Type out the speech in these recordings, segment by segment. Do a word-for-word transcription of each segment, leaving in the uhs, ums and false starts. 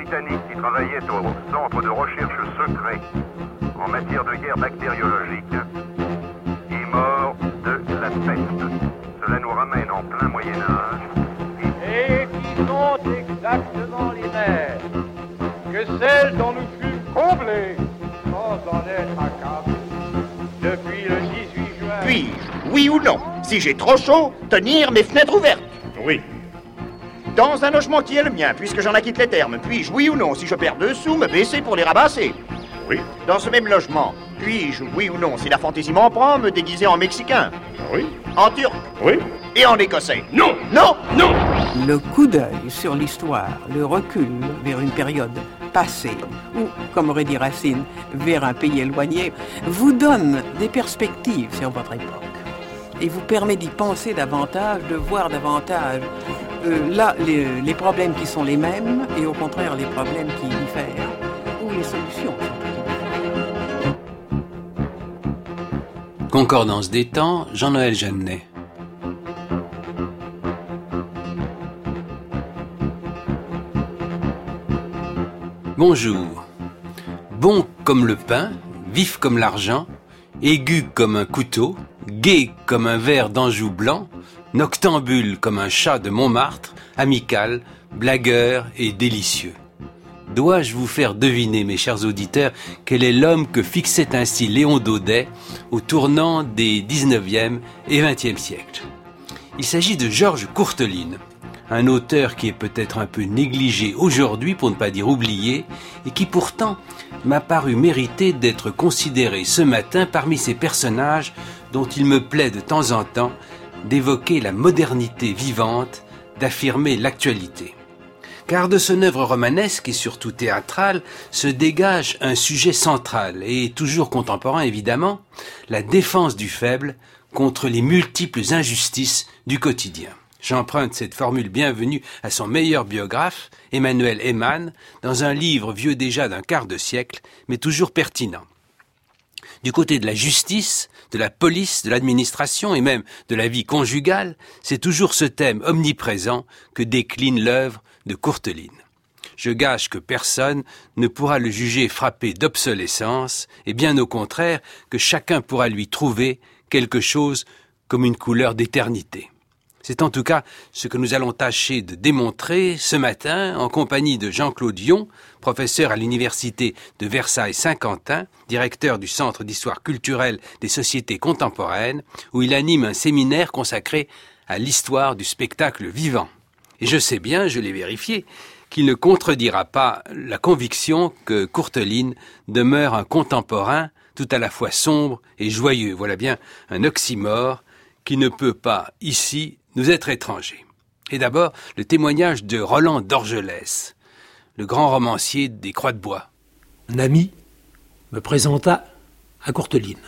Britannique qui travaillait au centre de recherche secret en matière de guerre bactériologique est mort de la peste. Cela nous ramène en plein Moyen-Âge. Et qui sont exactement les mêmes que celles dont nous fûmes comblés sans en être accablés depuis le dix-huit juin. Puis-je, oui ou non, si j'ai trop chaud, tenir mes fenêtres ouvertes? Oui. Dans un logement qui est le mien, puisque j'en acquitte les termes, puis-je, oui ou non, si je perds deux sous, me baisser pour les rabasser? Oui. Dans ce même logement, puis-je, oui ou non, si la fantaisie m'en prend, me déguiser en Mexicain? Oui. En Turc? Oui. Et en Écossais? Non. Non. Non. Le coup d'œil sur l'histoire, le recul vers une période passée, ou, comme aurait dit Racine, vers un pays éloigné, vous donne des perspectives sur votre époque. Et vous permet d'y penser davantage, de voir davantage euh, là les, les problèmes qui sont les mêmes et au contraire les problèmes qui diffèrent, ou les solutions qui sont différentes. Concordance des temps, Jean-Noël Jeannet. Bonjour. Bon comme le pain, vif comme l'argent, aigu comme un couteau, gai comme un ver d'Anjou blanc, noctambule comme un chat de Montmartre, amical, blagueur et délicieux. Dois-je vous faire deviner, mes chers auditeurs, quel est l'homme que fixait ainsi Léon Daudet au tournant des dix-neuvième et vingtième siècles? Il s'agit de Georges Courteline, un auteur qui est peut-être un peu négligé aujourd'hui, pour ne pas dire oublié, et qui pourtant m'a paru mériter d'être considéré ce matin parmi ces personnages dont il me plaît de temps en temps d'évoquer la modernité vivante, d'affirmer l'actualité. Car de son œuvre romanesque et surtout théâtrale se dégage un sujet central et toujours contemporain évidemment, la défense du faible contre les multiples injustices du quotidien. J'emprunte cette formule bienvenue à son meilleur biographe, Emmanuel Eyman, dans un livre vieux déjà d'un quart de siècle, mais toujours pertinent. Du côté de la justice, de la police, de l'administration et même de la vie conjugale, c'est toujours ce thème omniprésent que décline l'œuvre de Courteline. Je gage que personne ne pourra le juger frappé d'obsolescence, et bien au contraire que chacun pourra lui trouver quelque chose comme une couleur d'éternité. C'est en tout cas ce que nous allons tâcher de démontrer ce matin en compagnie de Jean-Claude Yon, professeur à l'université de Versailles-Saint-Quentin, directeur du Centre d'histoire culturelle des sociétés contemporaines, où il anime un séminaire consacré à l'histoire du spectacle vivant. Et je sais bien, je l'ai vérifié, qu'il ne contredira pas la conviction que Courteline demeure un contemporain tout à la fois sombre et joyeux. Voilà bien un oxymore qui ne peut pas, ici, nous être étranger. Et d'abord, le témoignage de Roland d'Orgelès, le grand romancier des Croix de Bois. Un ami me présenta à Courteline.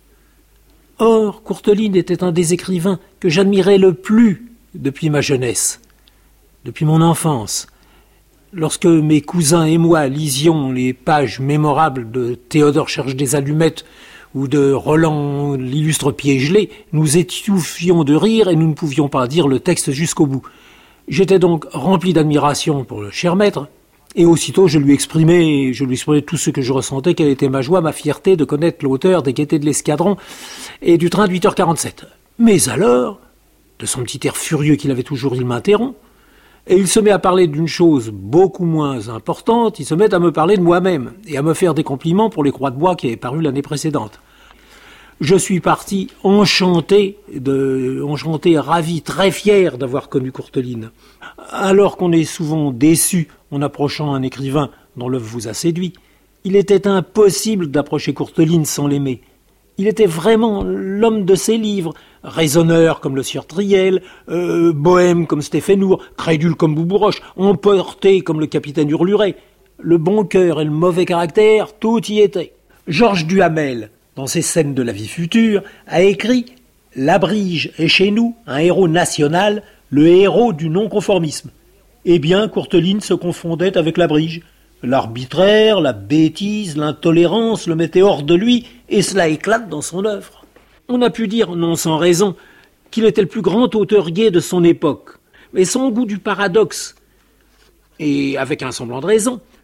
Or, Courteline était un des écrivains que j'admirais le plus depuis ma jeunesse, depuis mon enfance. Lorsque mes cousins et moi lisions les pages mémorables de Théodore cherche des allumettes ou de Roland l'illustre pied gelé, nous étouffions de rire et nous ne pouvions pas dire le texte jusqu'au bout. J'étais donc rempli d'admiration pour le cher maître, et aussitôt je lui exprimais, je lui exprimais tout ce que je ressentais, quelle était ma joie, ma fierté de connaître l'auteur des Gaîtés de l'Escadron et du train de huit heures quarante-sept. Mais alors, de son petit air furieux qu'il avait toujours, il m'interrompt, et il se met à parler d'une chose beaucoup moins importante, il se met à me parler de moi-même et à me faire des compliments pour les Croix de Bois qui avaient paru l'année précédente. Je suis parti enchanté, de, enchanté, ravi, très fier d'avoir connu Courteline. Alors qu'on est souvent déçu en approchant un écrivain dont l'œuvre vous a séduit, il était impossible d'approcher Courteline sans l'aimer. Il était vraiment l'homme de ses livres, raisonneur comme le sieur Triel, euh, bohème comme Stéphanour, crédule comme Boubouroche, emporté comme le capitaine Hurluret. Le bon cœur et le mauvais caractère, tout y était. Georges Duhamel, dans ses scènes de la vie future, a écrit « L'Abrige est chez nous un héros national, le héros du non-conformisme ». Eh bien, Courteline se confondait avec l'Abrige. L'arbitraire, la bêtise, l'intolérance le mettaient hors de lui, et cela éclate dans son œuvre. On a pu dire, non sans raison, qu'il était le plus grand auteur gai de son époque. Mais son goût du paradoxe, et avec un semblant de raison,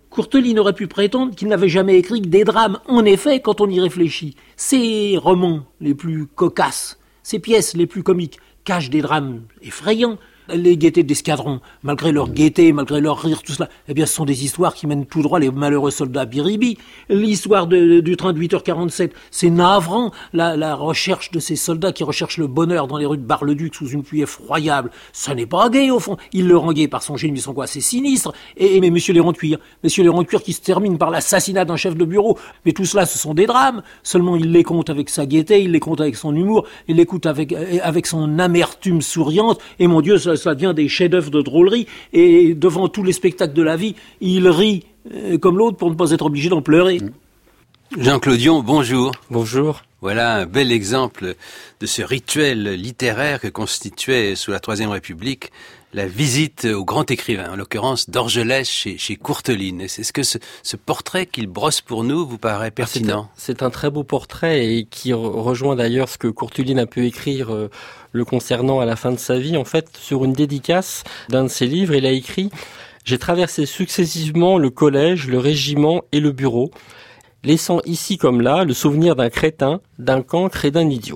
Courteline aurait pu prétendre qu'il n'avait jamais écrit que des drames. En effet, quand on y réfléchit, ses romans les plus cocasses, ses pièces les plus comiques, cachent des drames effrayants. Les gaietés d'escadron, malgré leur gaieté, malgré leur rire, tout cela, eh bien, ce sont des histoires qui mènent tout droit les malheureux soldats Biribi. L'histoire de, du train de huit heures quarante-sept, c'est navrant. La, la recherche de ces soldats qui recherchent le bonheur dans les rues de Bar-le-Duc sous une pluie effroyable, ça n'est pas gai, au fond. Ils le rendent gai par son génie, mais son quoi, c'est sinistre. Et, et mais Monsieur les Ronds-de-Cuir, Monsieur les Ronds-de-Cuir qui se termine par l'assassinat d'un chef de bureau. Mais tout cela, ce sont des drames. Seulement, il les compte avec sa gaieté, il les compte avec son humour, il les compte avec, avec son amertume souriante. Et mon Dieu, ça, ça devient des chefs-d'œuvre de drôlerie, et devant tous les spectacles de la vie, il rit euh, comme l'autre pour ne pas être obligé d'en pleurer. Jean Clodion, bonjour. Bonjour. Voilà un bel exemple de ce rituel littéraire que constituait sous la Troisième République la visite au grand écrivain, en l'occurrence d'Orgelès chez, chez Courteline. Est-ce que ce, ce portrait qu'il brosse pour nous vous paraît pertinent ? C'est un, c'est un très beau portrait et qui rejoint d'ailleurs ce que Courteline a pu écrire euh, le concernant à la fin de sa vie. En fait, sur une dédicace d'un de ses livres, il a écrit « J'ai traversé successivement le collège, le régiment et le bureau, laissant ici comme là le souvenir d'un crétin, d'un cancre et d'un idiot.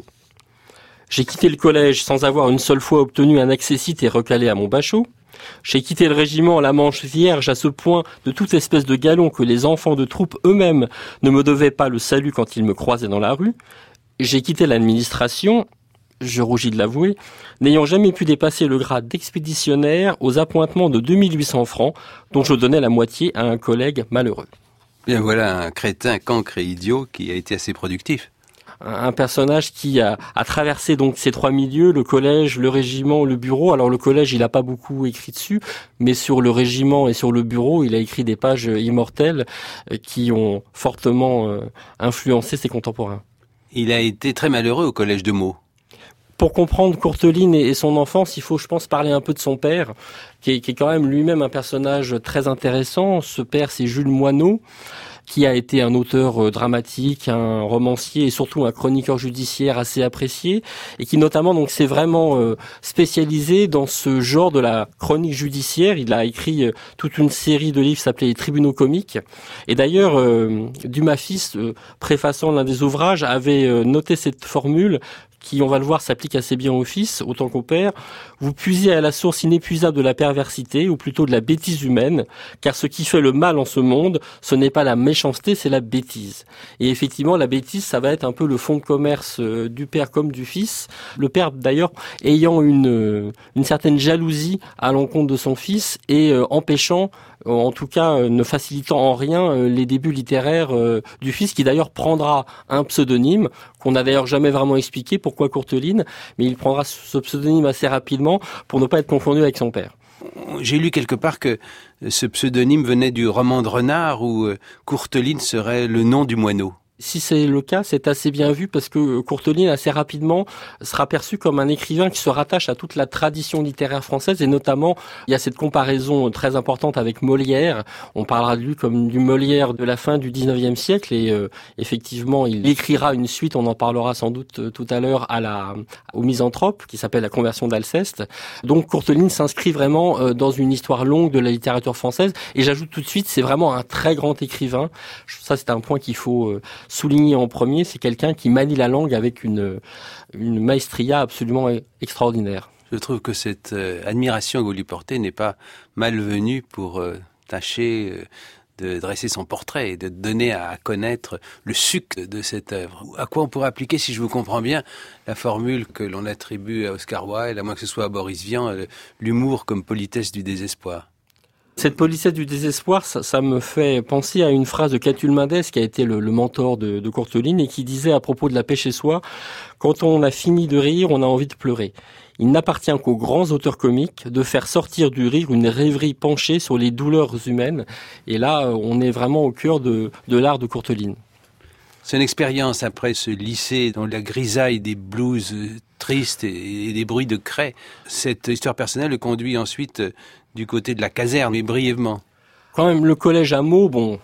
J'ai quitté le collège sans avoir une seule fois obtenu un accessit et recalé à mon bachot. J'ai quitté le régiment la manche vierge à ce point de toute espèce de galon que les enfants de troupe eux-mêmes ne me devaient pas le salut quand ils me croisaient dans la rue. J'ai quitté l'administration, je rougis de l'avouer, n'ayant jamais pu dépasser le grade d'expéditionnaire aux appointements de deux mille huit cents francs dont je donnais la moitié à un collègue malheureux. » Bien voilà un crétin, cancre et idiot qui a été assez productif. Un personnage qui a, a traversé donc ces trois milieux, le collège, le régiment, le bureau. Alors le collège, il n'a pas beaucoup écrit dessus, mais sur le régiment et sur le bureau, il a écrit des pages immortelles qui ont fortement influencé ses contemporains. Il a été très malheureux au collège de Meaux. Pour comprendre Courteline et son enfance, il faut, je pense, parler un peu de son père, qui est, qui est quand même lui-même un personnage très intéressant. Ce père, c'est Jules Moineau, qui a été un auteur dramatique, un romancier et surtout un chroniqueur judiciaire assez apprécié, et qui notamment donc s'est vraiment euh, spécialisé dans ce genre de la chronique judiciaire. Il a écrit euh, toute une série de livres s'appelait Les Tribunaux comiques. Et d'ailleurs, euh, Dumas fils, euh, préfaçant l'un des ouvrages, avait euh, noté cette formule qui, on va le voir, s'applique assez bien au fils, autant qu'au père. Vous puisez à la source inépuisable de la perversité, ou plutôt de la bêtise humaine, car ce qui fait le mal en ce monde, ce n'est pas la méchanceté, c'est la bêtise. Et effectivement, la bêtise, ça va être un peu le fond de commerce euh, du père comme du fils. Le père, d'ailleurs, ayant une, euh, une certaine jalousie à l'encontre de son fils et euh, empêchant, euh, en tout cas euh, ne facilitant en rien euh, les débuts littéraires euh, du fils, qui d'ailleurs prendra un pseudonyme, qu'on n'a d'ailleurs jamais vraiment expliqué pourquoi Courteline, mais il prendra ce pseudonyme assez rapidement pour ne pas être confondu avec son père. J'ai lu quelque part que ce pseudonyme venait du roman de Renard où Courteline serait le nom du moineau. Si c'est le cas, c'est assez bien vu parce que Courteline, assez rapidement, sera perçu comme un écrivain qui se rattache à toute la tradition littéraire française et notamment, il y a cette comparaison très importante avec Molière. On parlera de lui comme du Molière de la fin du dix-neuvième siècle et euh, effectivement, il écrira une suite, on en parlera sans doute euh, tout à l'heure, à la, au Misanthrope, qui s'appelle La Conversion d'Alceste. Donc Courteline s'inscrit vraiment euh, dans une histoire longue de la littérature française et j'ajoute tout de suite, c'est vraiment un très grand écrivain. Ça, c'est un point qu'il faut euh, souligné en premier, c'est quelqu'un qui manie la langue avec une, une maestria absolument extraordinaire. Je trouve que cette euh, admiration que vous lui portez n'est pas malvenue pour euh, tâcher euh, de dresser son portrait et de donner à connaître le suc de cette œuvre. À quoi on pourrait appliquer, si je vous comprends bien, la formule que l'on attribue à Oscar Wilde, à moins que ce soit à Boris Vian, euh, l'humour comme politesse du désespoir. Cette politesse du désespoir, ça, ça me fait penser à une phrase de Catulle Mendès, qui a été le, le mentor de, de Courteline, et qui disait à propos de la paix chez soi, « Quand on a fini de rire, on a envie de pleurer. Il n'appartient qu'aux grands auteurs comiques de faire sortir du rire une rêverie penchée sur les douleurs humaines. » Et là, on est vraiment au cœur de, de l'art de Courteline. C'est une expérience après ce lycée dans la grisaille des blues tristes et des bruits de craie. Cette histoire personnelle le conduit ensuite du côté de la caserne, mais brièvement. Quand même, le collège à Meaux, bon,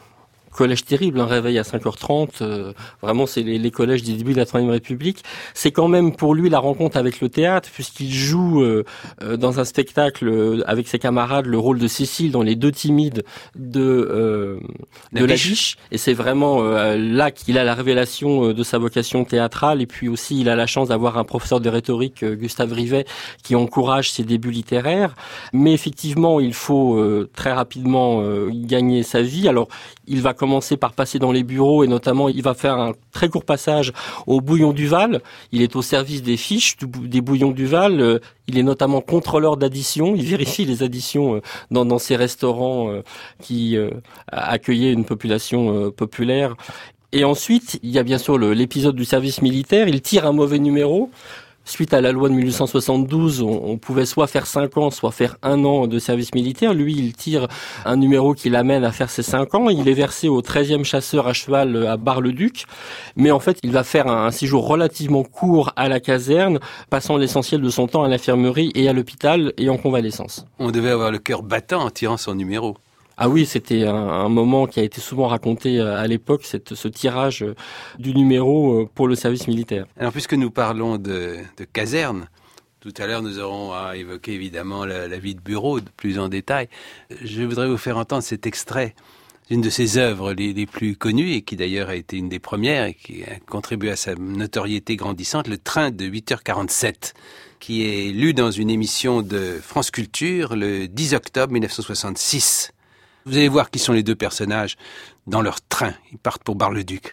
collège terrible, un réveil à cinq heures trente, euh, vraiment c'est les, les collèges du début de la Troisième République. C'est quand même pour lui la rencontre avec le théâtre, puisqu'il joue euh, euh, dans un spectacle euh, avec ses camarades le rôle de Cécile dans Les Deux Timides de euh, de La Biche, et c'est vraiment euh, là qu'il a la révélation euh, de sa vocation théâtrale. Et puis aussi il a la chance d'avoir un professeur de rhétorique, euh, Gustave Rivet, qui encourage ses débuts littéraires. Mais effectivement il faut euh, très rapidement euh, gagner sa vie. Alors il va commencer par passer dans les bureaux, et notamment il va faire un très court passage au Bouillon du Val. Il est au service des fiches du, des Bouillons du Val. Euh, il est notamment contrôleur d'addition. Il vérifie les additions euh, dans, dans ces restaurants euh, qui euh, accueillaient une population euh, populaire. Et ensuite, il y a bien sûr le, l'épisode du service militaire. Il tire un mauvais numéro. Suite à la loi de mille huit cent soixante-douze, on, on pouvait soit faire cinq ans, soit faire un an de service militaire. Lui, il tire un numéro qui l'amène à faire ses cinq ans. Il est versé au treizième chasseur à cheval à Bar-le-Duc. Mais en fait, il va faire un, un séjour relativement court à la caserne, passant l'essentiel de son temps à l'infirmerie et à l'hôpital et en convalescence. On devait avoir le cœur battant en tirant son numéro. Ah oui, c'était un, un moment qui a été souvent raconté à l'époque, cette, ce tirage du numéro pour le service militaire. Alors, puisque nous parlons de, de caserne, tout à l'heure nous aurons à évoquer évidemment la, la vie de bureau de plus en détail. Je voudrais vous faire entendre cet extrait d'une de ses œuvres les, les plus connues, et qui d'ailleurs a été une des premières et qui a contribué à sa notoriété grandissante, Le Train de huit heures quarante-sept, qui est lu dans une émission de France Culture le dix octobre mille neuf cent soixante-six. Vous allez voir qui sont les deux personnages dans leur train. Ils partent pour Bar-le-Duc.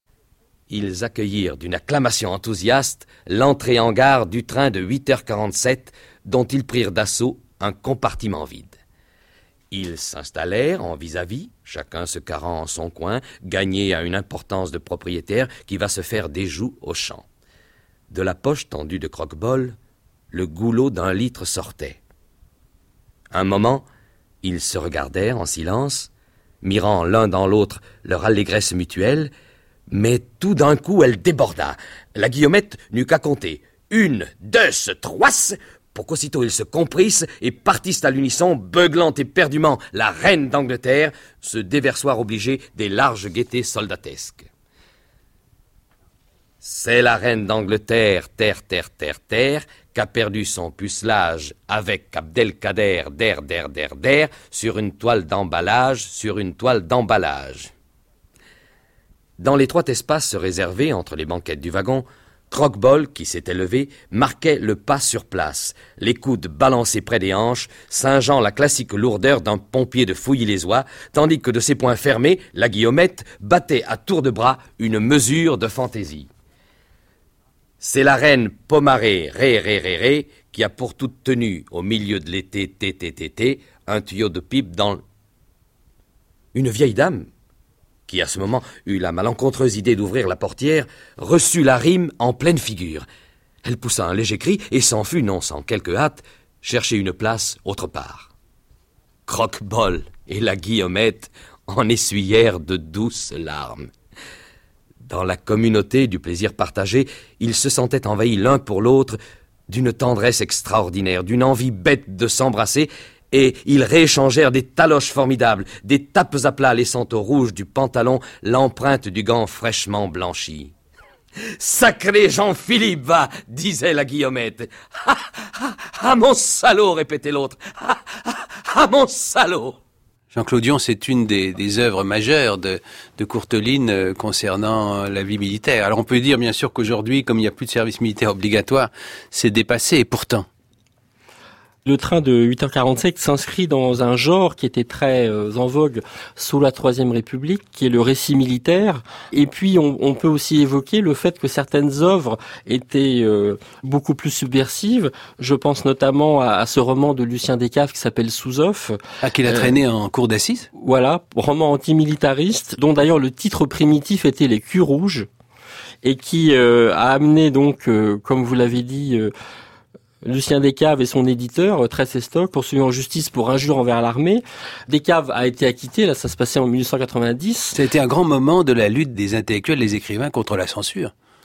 Ils accueillirent d'une acclamation enthousiaste l'entrée en gare du train de huit heures quarante-sept, dont ils prirent d'assaut un compartiment vide. Ils s'installèrent en vis-à-vis, chacun se carrant en son coin, gagné à une importance de propriétaire qui va se faire des joues au champ. De la poche tendue de croque-bol, le goulot d'un litre sortait. Un moment, ils se regardèrent en silence, mirant l'un dans l'autre leur allégresse mutuelle, mais tout d'un coup elle déborda. La Guillaumettes n'eut qu'à compter. Une, deux, trois, pour qu'aussitôt ils se comprissent et partissent à l'unisson, beuglant éperdument la reine d'Angleterre, ce déversoir obligé des larges gaietés soldatesques. C'est la reine d'Angleterre, terre, terre, terre, terre, qu'a perdu son pucelage avec Abdelkader, der, der, der, der, sur une toile d'emballage, sur une toile d'emballage. Dans l'étroit espace réservé entre les banquettes du wagon, Croque-Bol, qui s'était levé, marquait le pas sur place, les coudes balancés près des hanches, singeant la classique lourdeur d'un pompier de Fouilly-les-Oies, tandis que de ses poings fermés, la Guillaumettes battait à tour de bras une mesure de fantaisie. C'est la reine Pomaré, ré, ré, ré, ré, qui a pour toute tenue, au milieu de l'été, té, té, té, té, un tuyau de pipe dans... Une vieille dame, qui à ce moment eut la malencontreuse idée d'ouvrir la portière, reçut la rime en pleine figure. Elle poussa un léger cri et s'en fut, non sans quelque hâte, chercher une place autre part. Croque-Bol et la Guillaumette en essuyèrent de douces larmes. Dans la communauté du plaisir partagé, ils se sentaient envahis l'un pour l'autre d'une tendresse extraordinaire, d'une envie bête de s'embrasser, et ils rééchangèrent des taloches formidables, des tapes à plat laissant au rouge du pantalon l'empreinte du gant fraîchement blanchi. « Sacré Jean-Philippe, va !» disait la Guillaumette. Ah, ah, ah, mon salaud !» répétait l'autre. Ah, ah, ah, mon salaud !» Jean-Claude Dion, c'est une des, des œuvres majeures de, de Courteline euh, concernant la vie militaire. Alors on peut dire bien sûr qu'aujourd'hui, comme il n'y a plus de service militaire obligatoire, c'est dépassé, et pourtant. Le train de huit heures quarante-sept s'inscrit dans un genre qui était très euh, en vogue sous la Troisième République, qui est le récit militaire. Et puis, on, on peut aussi évoquer le fait que certaines œuvres étaient euh, beaucoup plus subversives. Je pense notamment à, à ce roman de Lucien Descaves qui s'appelle Sous-Off. Ah, qu'il a traîné euh, en cour d'assises ? Voilà, roman antimilitariste, dont d'ailleurs le titre primitif était Les Culs rouges, et qui euh, a amené donc, euh, comme vous l'avez dit... Euh, Lucien Descaves et son éditeur, Tresse et Stock, poursuivis en justice pour injure envers l'armée. Descaves a été acquitté, là ça se passait en mille huit cent quatre-vingt-dix. Ça a été un grand moment de la lutte des intellectuels, des écrivains contre la censure.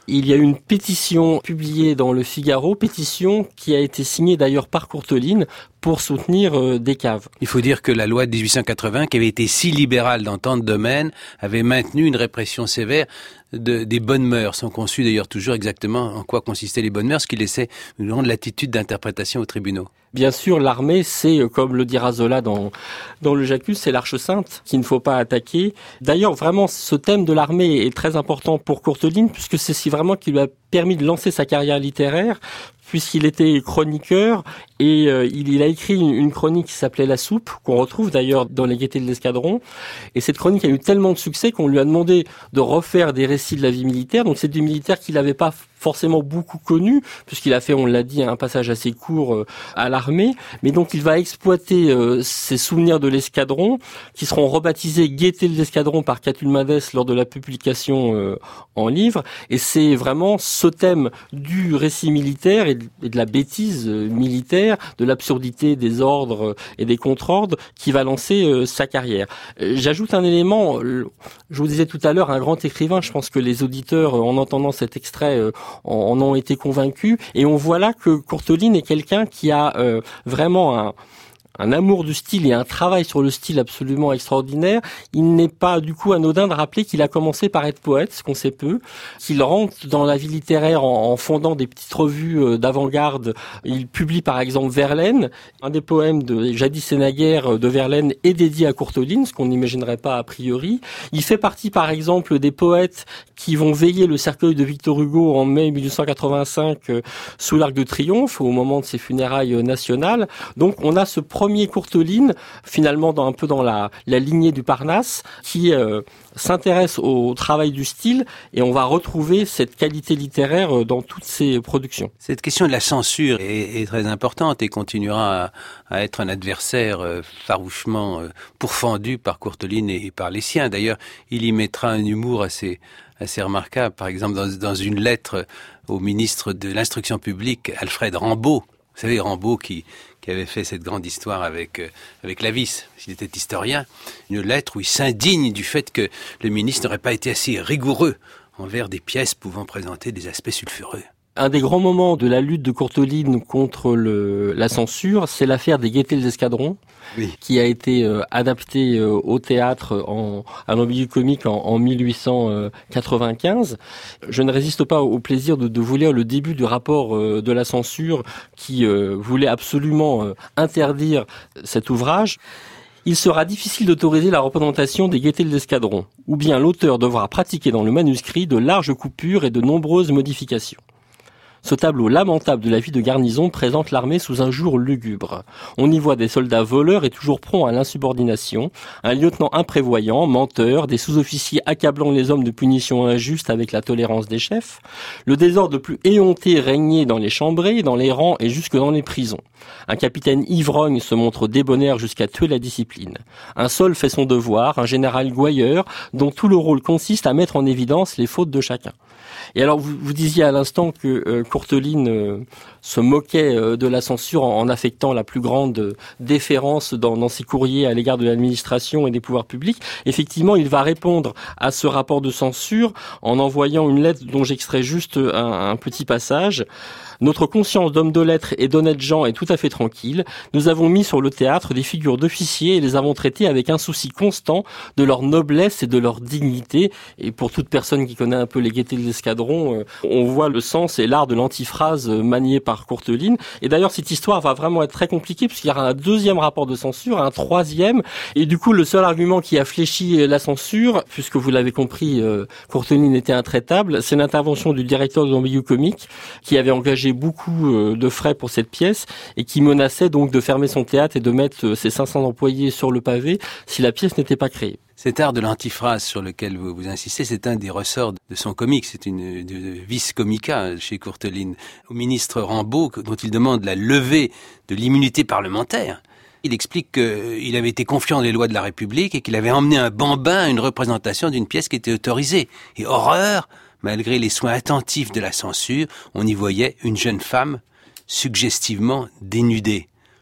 Il y a eu une pétition publiée dans le Figaro, pétition qui a été signée d'ailleurs par Courteline pour soutenir euh, Descaves. Il faut dire que la loi de dix-huit cent quatre-vingts, qui avait été si libérale dans tant de domaines, avait maintenu une répression sévère de, des bonnes mœurs. On conçut d'ailleurs toujours exactement en quoi consistaient les bonnes mœurs, ce qui laissait une grande latitude d'interprétation aux tribunaux. Bien sûr, l'armée, c'est, comme le dira Zola dans, dans le J'accuse, c'est l'arche sainte qu'il ne faut pas attaquer. D'ailleurs, vraiment, ce thème de l'armée est très important pour Courteline, puisque c'est si vraiment qui lui a permis de lancer sa carrière littéraire, puisqu'il était chroniqueur et euh, il, il a écrit une, une chronique qui s'appelait La Soupe, qu'on retrouve d'ailleurs dans les Gaîtés de l'Escadron. Et cette chronique a eu tellement de succès qu'on lui a demandé de refaire des récits de la vie militaire. Donc c'est du militaire qu'il n'avait pas forcément beaucoup connu, puisqu'il a fait, on l'a dit, un passage assez court euh, à l'armée. Mais donc il va exploiter euh, ses souvenirs de l'escadron, qui seront rebaptisés Gaîtés de l'Escadron par Catulle Mendès lors de la publication euh, en livre. Et c'est vraiment ce thème du récit militaire et de la bêtise militaire, de l'absurdité des ordres et des contre-ordres qui va lancer euh, sa carrière. J'ajoute un élément, je vous disais tout à l'heure, un grand écrivain, je pense que les auditeurs, en entendant cet extrait, euh, en ont été convaincus, et on voit là que Courteline est quelqu'un qui a euh, vraiment un... un amour du style et un travail sur le style absolument extraordinaire. Il n'est pas du coup anodin de rappeler qu'il a commencé par être poète, ce qu'on sait peu, qu'il rentre dans la vie littéraire en, en fondant des petites revues d'avant-garde. Il publie par exemple Verlaine, un des poèmes de Jadis et naguère de Verlaine est dédié à Courteline, ce qu'on n'imaginerait pas a priori. Il fait partie par exemple des poètes qui vont veiller le cercueil de Victor Hugo en mai mille huit cent quatre-vingt-cinq euh, sous l'Arc de Triomphe, au moment de ses funérailles euh, nationales. Donc on a ce premier Courteline, finalement dans, un peu dans la, la lignée du Parnasse, qui euh, s'intéresse au travail du style, et on va retrouver cette qualité littéraire dans toutes ses productions. Cette question de la censure est, est très importante et continuera à, à être un adversaire euh, farouchement euh, pourfendu par Courteline et, et par les siens. D'ailleurs, il y mettra un humour assez, assez remarquable. Par exemple, dans, dans une lettre au ministre de l'Instruction publique, Alfred Rambaud, vous savez, Rambaud qui, qui avait fait cette grande histoire avec, euh, avec Lavis, s'il était historien, une lettre où il s'indigne du fait que le ministre n'aurait pas été assez rigoureux envers des pièces pouvant présenter des aspects sulfureux. Un des grands moments de la lutte de Courteline contre le, la censure, c'est l'affaire des Gaîtés de l'Escadron, oui, qui a été euh, adaptée euh, au théâtre en, à l'Ambigu Comique en, en mille huit cent quatre-vingt-quinze. Je ne résiste pas au plaisir de, de vous lire le début du rapport euh, de la censure qui euh, voulait absolument euh, interdire cet ouvrage. Il sera difficile d'autoriser la représentation des Gaîtés de l'Escadron, ou bien l'auteur devra pratiquer dans le manuscrit de larges coupures et de nombreuses modifications. Ce tableau lamentable de la vie de garnison présente l'armée sous un jour lugubre. On y voit des soldats voleurs et toujours prompts à l'insubordination, un lieutenant imprévoyant, menteur, des sous-officiers accablant les hommes de punitions injustes avec la tolérance des chefs. Le désordre le plus éhonté régnait dans les chambrées, dans les rangs et jusque dans les prisons. Un capitaine ivrogne se montre débonnaire jusqu'à tuer la discipline. Un sol fait son devoir, un général gouailleur, dont tout le rôle consiste à mettre en évidence les fautes de chacun. Et alors, vous, vous disiez à l'instant que euh, Courteline euh, se moquait euh, de la censure en, en affectant la plus grande euh, déférence dans, dans ses courriers à l'égard de l'administration et des pouvoirs publics. Effectivement, il va répondre à ce rapport de censure en envoyant une lettre dont j'extrais juste un, un petit passage. Notre conscience d'hommes de lettres et d'honnêtes gens est tout à fait tranquille. Nous avons mis sur le théâtre des figures d'officiers et les avons traités avec un souci constant de leur noblesse et de leur dignité. Et pour toute personne qui connaît un peu les Gaîtés de l'Escadron, on voit le sens et l'art de l'antiphrase manié par Courteline. Et d'ailleurs, cette histoire va vraiment être très compliquée puisqu'il y aura un deuxième rapport de censure, un troisième. Et du coup, le seul argument qui a fléchi la censure, puisque vous l'avez compris, Courteline était intraitable, c'est l'intervention du directeur de l'Ambigu Comique qui avait engagé beaucoup de frais pour cette pièce et qui menaçait donc de fermer son théâtre et de mettre ses cinq cents employés sur le pavé si la pièce n'était pas créée. Cet art de l'antiphrase sur lequel vous, vous insistez, c'est un des ressorts de son comique. C'est une de, de vis comica chez Courteline. Au ministre Rambaud, dont il demande la levée de l'immunité parlementaire, il explique qu'il avait été confiant des lois de la République et qu'il avait emmené un bambin à une représentation d'une pièce qui était autorisée. Et horreur, malgré les soins attentifs de la censure, on y voyait une jeune femme suggestivement dénudée.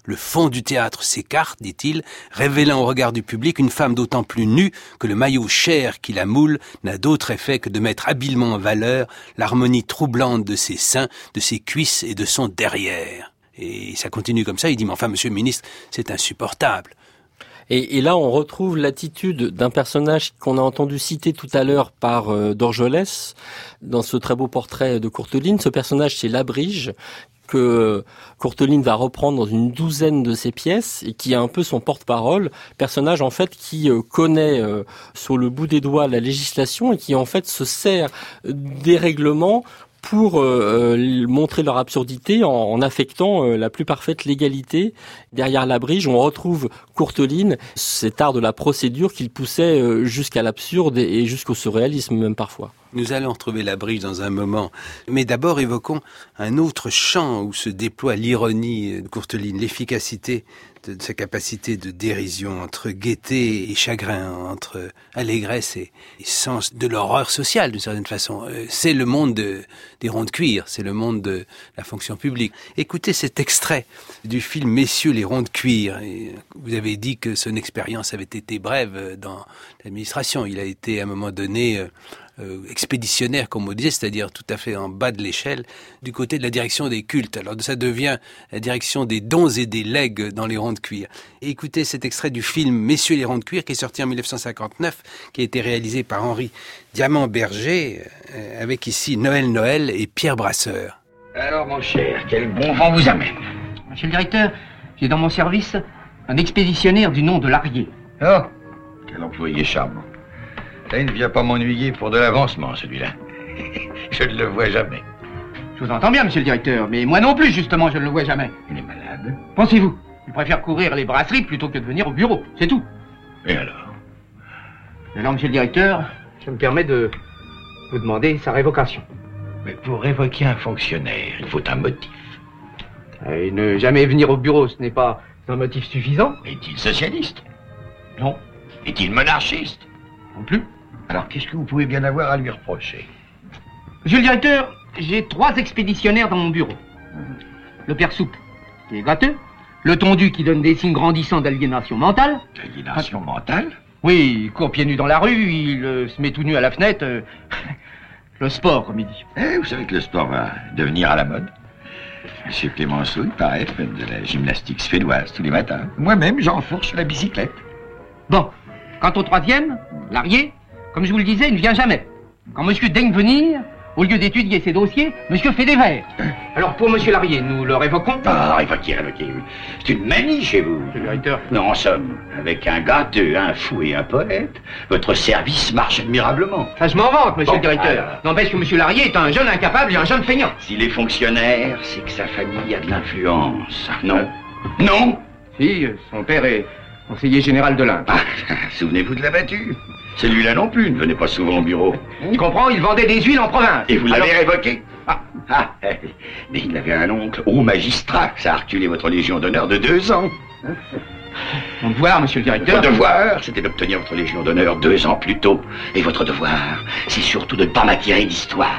Le fond du théâtre s'écarte, dit-il, révélant au regard du public une femme d'autant plus nue que le maillot cher qui la moule n'a d'autre effet que de mettre habilement en valeur l'harmonie troublante de ses seins, de ses cuisses et de son derrière. Et ça continue comme ça, il dit « Mais enfin, monsieur le ministre, c'est insupportable ». Et, et là, on retrouve l'attitude d'un personnage qu'on a entendu citer tout à l'heure par euh, Dorgelès, dans ce très beau portrait de Courteline. Ce personnage, c'est Labrige, que Courteline va reprendre dans une douzaine de ses pièces et qui est un peu son porte-parole, personnage en fait qui euh, connaît euh, sur le bout des doigts la législation et qui en fait se sert des règlements pour euh, montrer leur absurdité en, en affectant euh, la plus parfaite légalité. Derrière Labrige, on retrouve Courteline, cet art de la procédure qu'il poussait euh, jusqu'à l'absurde et, et jusqu'au surréalisme même parfois. Nous allons retrouver Labrige dans un moment. Mais d'abord, évoquons un autre champ où se déploie l'ironie de Courteline, l'efficacité de sa capacité de dérision entre gaieté et chagrin, entre allégresse et, et sens de l'horreur sociale, d'une certaine façon. C'est le monde de, des ronds de cuir, c'est le monde de la fonction publique. Écoutez cet extrait du film « Messieurs les ronds de cuir ». Et vous avez dit que son expérience avait été brève dans l'administration. Il a été à un moment donné Euh, expéditionnaire, comme on disait, c'est-à-dire tout à fait en bas de l'échelle, du côté de la direction des cultes. Alors ça devient la direction des dons et des legs dans les ronds de cuir. Et écoutez cet extrait du film « Messieurs les ronds de cuir » qui est sorti en dix-neuf cent cinquante-neuf, qui a été réalisé par Henri Diamant-Berger, euh, avec ici Noël Noël et Pierre Brasseur. Alors mon cher, quel bon vent vous amène? Monsieur le directeur, j'ai dans mon service un expéditionnaire du nom de Larrier. Oh, quel employé charmant. Là, il ne vient pas m'ennuyer pour de l'avancement, celui-là. Je ne le vois jamais. Je vous entends bien, monsieur le directeur, mais moi non plus, justement, je ne le vois jamais. Il est malade. Pensez-vous? Il préfère courir les brasseries plutôt que de venir au bureau, c'est tout. Et alors? Et alors, monsieur le directeur, je me permets de vous demander sa révocation. Mais pour révoquer un fonctionnaire, il faut un motif. Et ne jamais venir au bureau, ce n'est pas un motif suffisant? Est-il socialiste? Non. Est-il monarchiste? Non plus. Alors, qu'est-ce que vous pouvez bien avoir à lui reprocher? Monsieur le directeur, j'ai trois expéditionnaires dans mon bureau. Le père Soupe, qui est gâteux. Le tondu, qui donne des signes grandissants d'aliénation mentale. D'aliénation mentale? Oui, il court pieds nus dans la rue, il euh, se met tout nu à la fenêtre. Euh, le sport, comme il dit. Eh, vous savez que le sport va devenir à la mode. Monsieur Clémenceau, il paraît, fait de la gymnastique suédoise tous les matins. Moi-même, j'enfourche sur la bicyclette. Bon. Quant au troisième, Larrier, comme je vous le disais, il ne vient jamais. Quand monsieur daigne venir, au lieu d'étudier ses dossiers, monsieur fait des vers. Alors pour monsieur Larrier, nous le révoquons? Ah, révoquer, révoquer. C'est une manie chez vous. Monsieur le directeur. Non, en somme, avec un gâteux, un fou et un poète, votre service marche admirablement. Ça, je m'en vante, monsieur bon, le directeur. alors... N'empêche que monsieur Larrier est un jeune incapable et un jeune feignant. S'il est fonctionnaire, c'est que sa famille a de l'influence. Non? Non? Si, son père est conseiller général de l'Inde. Ah, souvenez-vous de l'abattu. Celui-là non plus ne venait pas souvent au bureau. Tu comprends, il vendait des huiles en province. Et vous l'avez Alors... révoqué? Ah, ah, mais il avait un oncle haut magistrat. Ça a reculé votre Légion d'honneur de deux ans. Mon devoir, monsieur le directeur... Votre devoir, c'était d'obtenir votre Légion d'honneur deux ans plus tôt. Et votre devoir, c'est surtout de ne pas m'attirer d'histoire.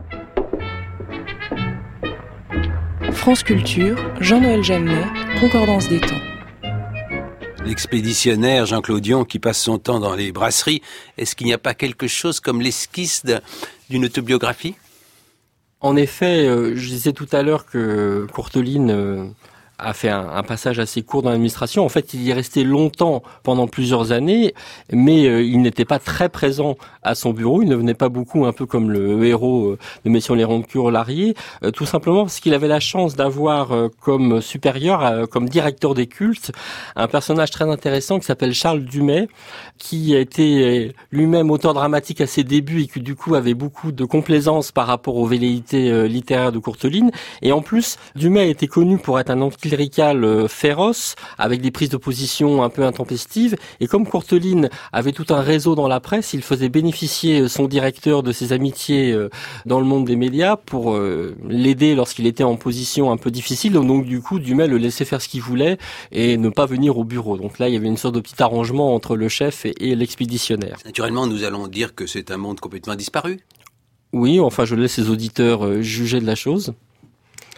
France Culture, Jean-Noël Jeannet, Concordance des temps. L'expéditionnaire Jean-Claude Dion qui passe son temps dans les brasseries, est-ce qu'il n'y a pas quelque chose comme l'esquisse d'une autobiographie? En effet, euh, je disais tout à l'heure que Courteline euh, a fait un, un passage assez court dans l'administration. En fait, il y est resté longtemps, pendant plusieurs années, mais euh, il n'était pas très présent à son bureau. Il ne venait pas beaucoup, un peu comme le héros euh, de Messieurs les ronds de cuir Larrier, euh, tout simplement parce qu'il avait la chance d'avoir euh, comme supérieur, euh, comme directeur des cultes, un personnage très intéressant qui s'appelle Charles Dumay, qui a été lui-même auteur dramatique à ses débuts et qui du coup avait beaucoup de complaisance par rapport aux velléités euh, littéraires de Courteline. Et en plus, Dumay était connu pour être un anticlérical euh, féroce, avec des prises de position un peu intempestives. Et comme Courteline avait tout un réseau dans la presse, il faisait bénéficier son directeur de ses amitiés euh, dans le monde des médias pour euh, l'aider lorsqu'il était en position un peu difficile. Donc du coup, Dumay le laissait faire ce qu'il voulait et ne pas venir au bureau. Donc là, il y avait une sorte de petit arrangement entre le chef et, et l'expéditionnaire. Naturellement, nous allons dire que c'est un monde complètement disparu. Oui, enfin, je laisse les auditeurs euh, juger de la chose.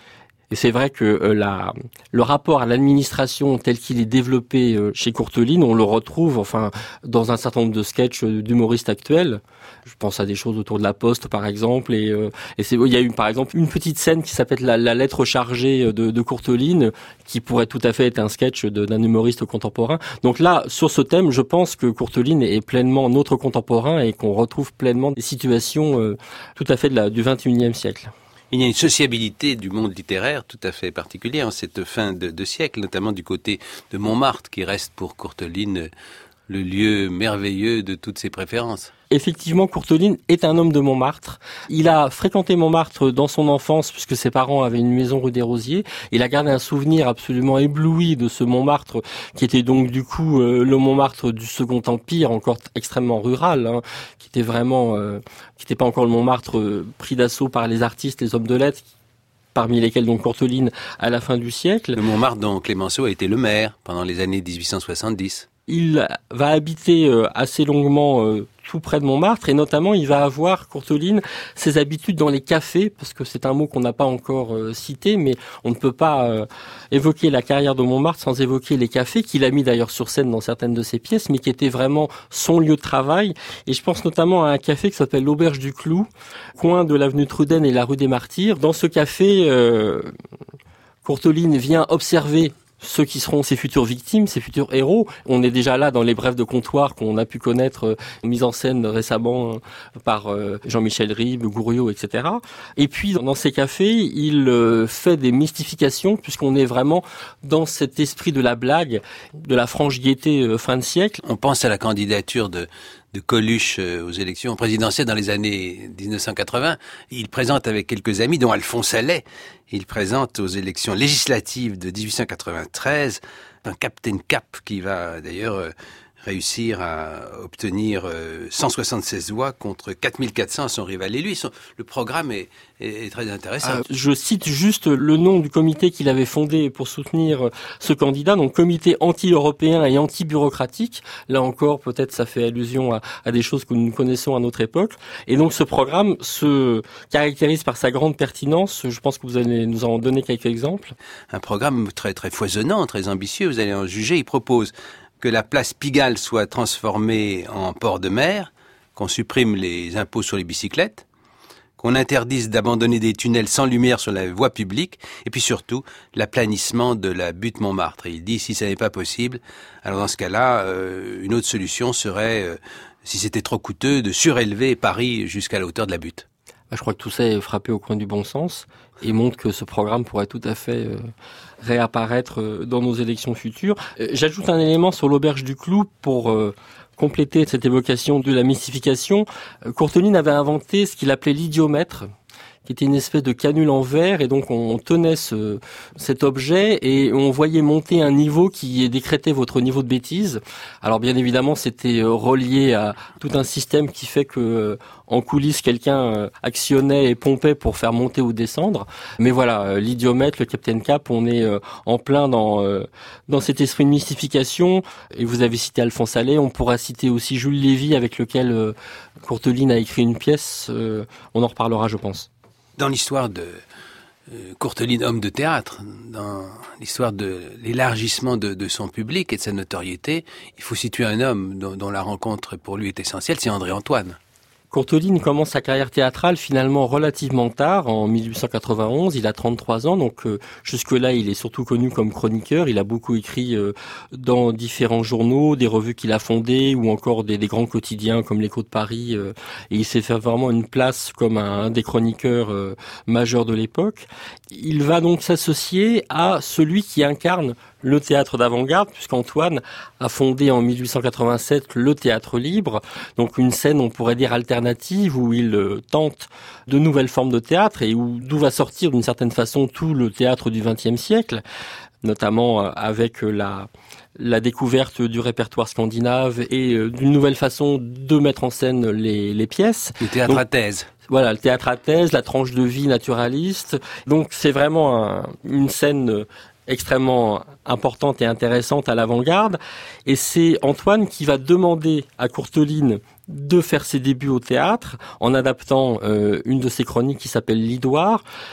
Et c'est vrai que euh, la, le rapport à l'administration tel qu'il est développé euh, chez Courteline, on le retrouve enfin dans un certain nombre de sketchs d'humoristes actuels. Je pense à des choses autour de la Poste, par exemple. Et, euh, et c'est, il y a eu, par exemple, une petite scène qui s'appelle la, la lettre chargée de, de Courteline, qui pourrait tout à fait être un sketch de, d'un humoriste contemporain. Donc là, sur ce thème, je pense que Courteline est pleinement notre contemporain et qu'on retrouve pleinement des situations euh, tout à fait de la, du vingt et unième siècle. Il y a une sociabilité du monde littéraire tout à fait particulière en cette fin de, de siècle, notamment du côté de Montmartre, qui reste pour Courteline le lieu merveilleux de toutes ses préférences. Effectivement, Courteline est un homme de Montmartre. Il a fréquenté Montmartre dans son enfance puisque ses parents avaient une maison rue des Rosiers. Il a gardé un souvenir absolument ébloui de ce Montmartre qui était donc du coup euh, le Montmartre du Second Empire, encore extrêmement rural, hein, qui était vraiment, euh, qui n'était pas encore le Montmartre euh, pris d'assaut par les artistes, les hommes de lettres, parmi lesquels donc Courteline à la fin du siècle. Le Montmartre dont Clémenceau a été le maire pendant les années dix-huit cent soixante-dix. Il va habiter euh, assez longuement euh, tout près de Montmartre et notamment il va avoir, Courteline, ses habitudes dans les cafés, parce que c'est un mot qu'on n'a pas encore euh, cité, mais on ne peut pas euh, évoquer la carrière de Montmartre sans évoquer les cafés, qu'il a mis d'ailleurs sur scène dans certaines de ses pièces, mais qui était vraiment son lieu de travail. Et je pense notamment à un café qui s'appelle l'Auberge du Clou, coin de l'avenue Truden et la rue des Martyrs. Dans ce café, euh, Courteline vient observer ceux qui seront ses futures victimes, ses futurs héros. On est déjà là dans les brèves de comptoir qu'on a pu connaître, euh, mise en scène récemment euh, par euh, Jean-Michel Ribes, Gouriot, et cetera. Et puis, dans ces cafés, il euh, fait des mystifications, puisqu'on est vraiment dans cet esprit de la blague, de la franche gaieté euh, fin de siècle. On pense à la candidature de de Coluche aux élections présidentielles dans les années dix-neuf cent quatre-vingts. Il présente avec quelques amis, dont Alphonse Allais, il présente aux élections législatives de dix-huit cent quatre-vingt-treize un Captain Cap qui va d'ailleurs réussir à obtenir cent soixante-seize voix contre quatre mille quatre cents à son rival. Et lui, son, le programme est, est, est très intéressant. Euh, je cite juste le nom du comité qu'il avait fondé pour soutenir ce candidat, donc comité anti-européen et anti-bureaucratique. Là encore, peut-être ça fait allusion à, à des choses que nous connaissons à notre époque. Et donc ce programme se caractérise par sa grande pertinence. Je pense que vous allez nous en donner quelques exemples. Un programme très, très foisonnant, très ambitieux. Vous allez en juger. Il propose que la place Pigalle soit transformée en port de mer, qu'on supprime les impôts sur les bicyclettes, qu'on interdise d'abandonner des tunnels sans lumière sur la voie publique, et puis surtout l'aplanissement de la butte Montmartre. Et il dit, si ça n'est pas possible, alors dans ce cas-là, euh, une autre solution serait, euh, si c'était trop coûteux, de surélever Paris jusqu'à la hauteur de la butte. Je crois que tout ça est frappé au coin du bon sens et montre que ce programme pourrait tout à fait euh, réapparaître euh, dans nos élections futures. Euh, j'ajoute un élément sur l'Auberge du Clou pour euh, compléter cette évocation de la mystification. Euh, Courteline avait inventé ce qu'il appelait l'idiomètre, qui était une espèce de canule en verre, et donc on tenait ce, cet objet et on voyait monter un niveau qui décrétait votre niveau de bêtise. Alors bien évidemment, c'était relié à tout un système qui fait que en coulisses, quelqu'un actionnait et pompait pour faire monter ou descendre. Mais voilà, l'idiomètre, le Captain Cap, on est en plein dans dans cet esprit de mystification. Et vous avez cité Alphonse Allais, on pourra citer aussi Jules Lévy, avec lequel Courteline a écrit une pièce. On en reparlera, je pense. Dans l'histoire de euh, Courteline, homme de théâtre, dans l'histoire de l'élargissement de, de son public et de sa notoriété, il faut situer un homme dont, dont la rencontre pour lui est essentielle, c'est André-Antoine. Courteline commence sa carrière théâtrale finalement relativement tard, en mille huit cent quatre-vingt-onze, il a trente-trois ans, donc euh, jusque-là il est surtout connu comme chroniqueur, il a beaucoup écrit euh, dans différents journaux, des revues qu'il a fondées ou encore des, des grands quotidiens comme l'Écho de Paris, euh, et il s'est fait vraiment une place comme un, un des chroniqueurs euh, majeurs de l'époque. Il va donc s'associer à celui qui incarne le théâtre d'avant-garde, puisqu'Antoine a fondé en mille huit cent quatre-vingt-sept le Théâtre Libre, donc une scène, on pourrait dire, alternative, où il euh, tente de nouvelles formes de théâtre et où d'où va sortir d'une certaine façon tout le théâtre du vingtième siècle, notamment euh, avec euh, la la découverte du répertoire scandinave et euh, d'une nouvelle façon de mettre en scène les, les pièces. Le théâtre donc, à thèse. Voilà, le théâtre à thèse, la tranche de vie naturaliste. Donc c'est vraiment un, une scène extrêmement importante et intéressante à l'avant-garde. Et c'est Antoine qui va demander à Courteline de faire ses débuts au théâtre en adaptant euh, une de ses chroniques qui s'appelle L'Idoire.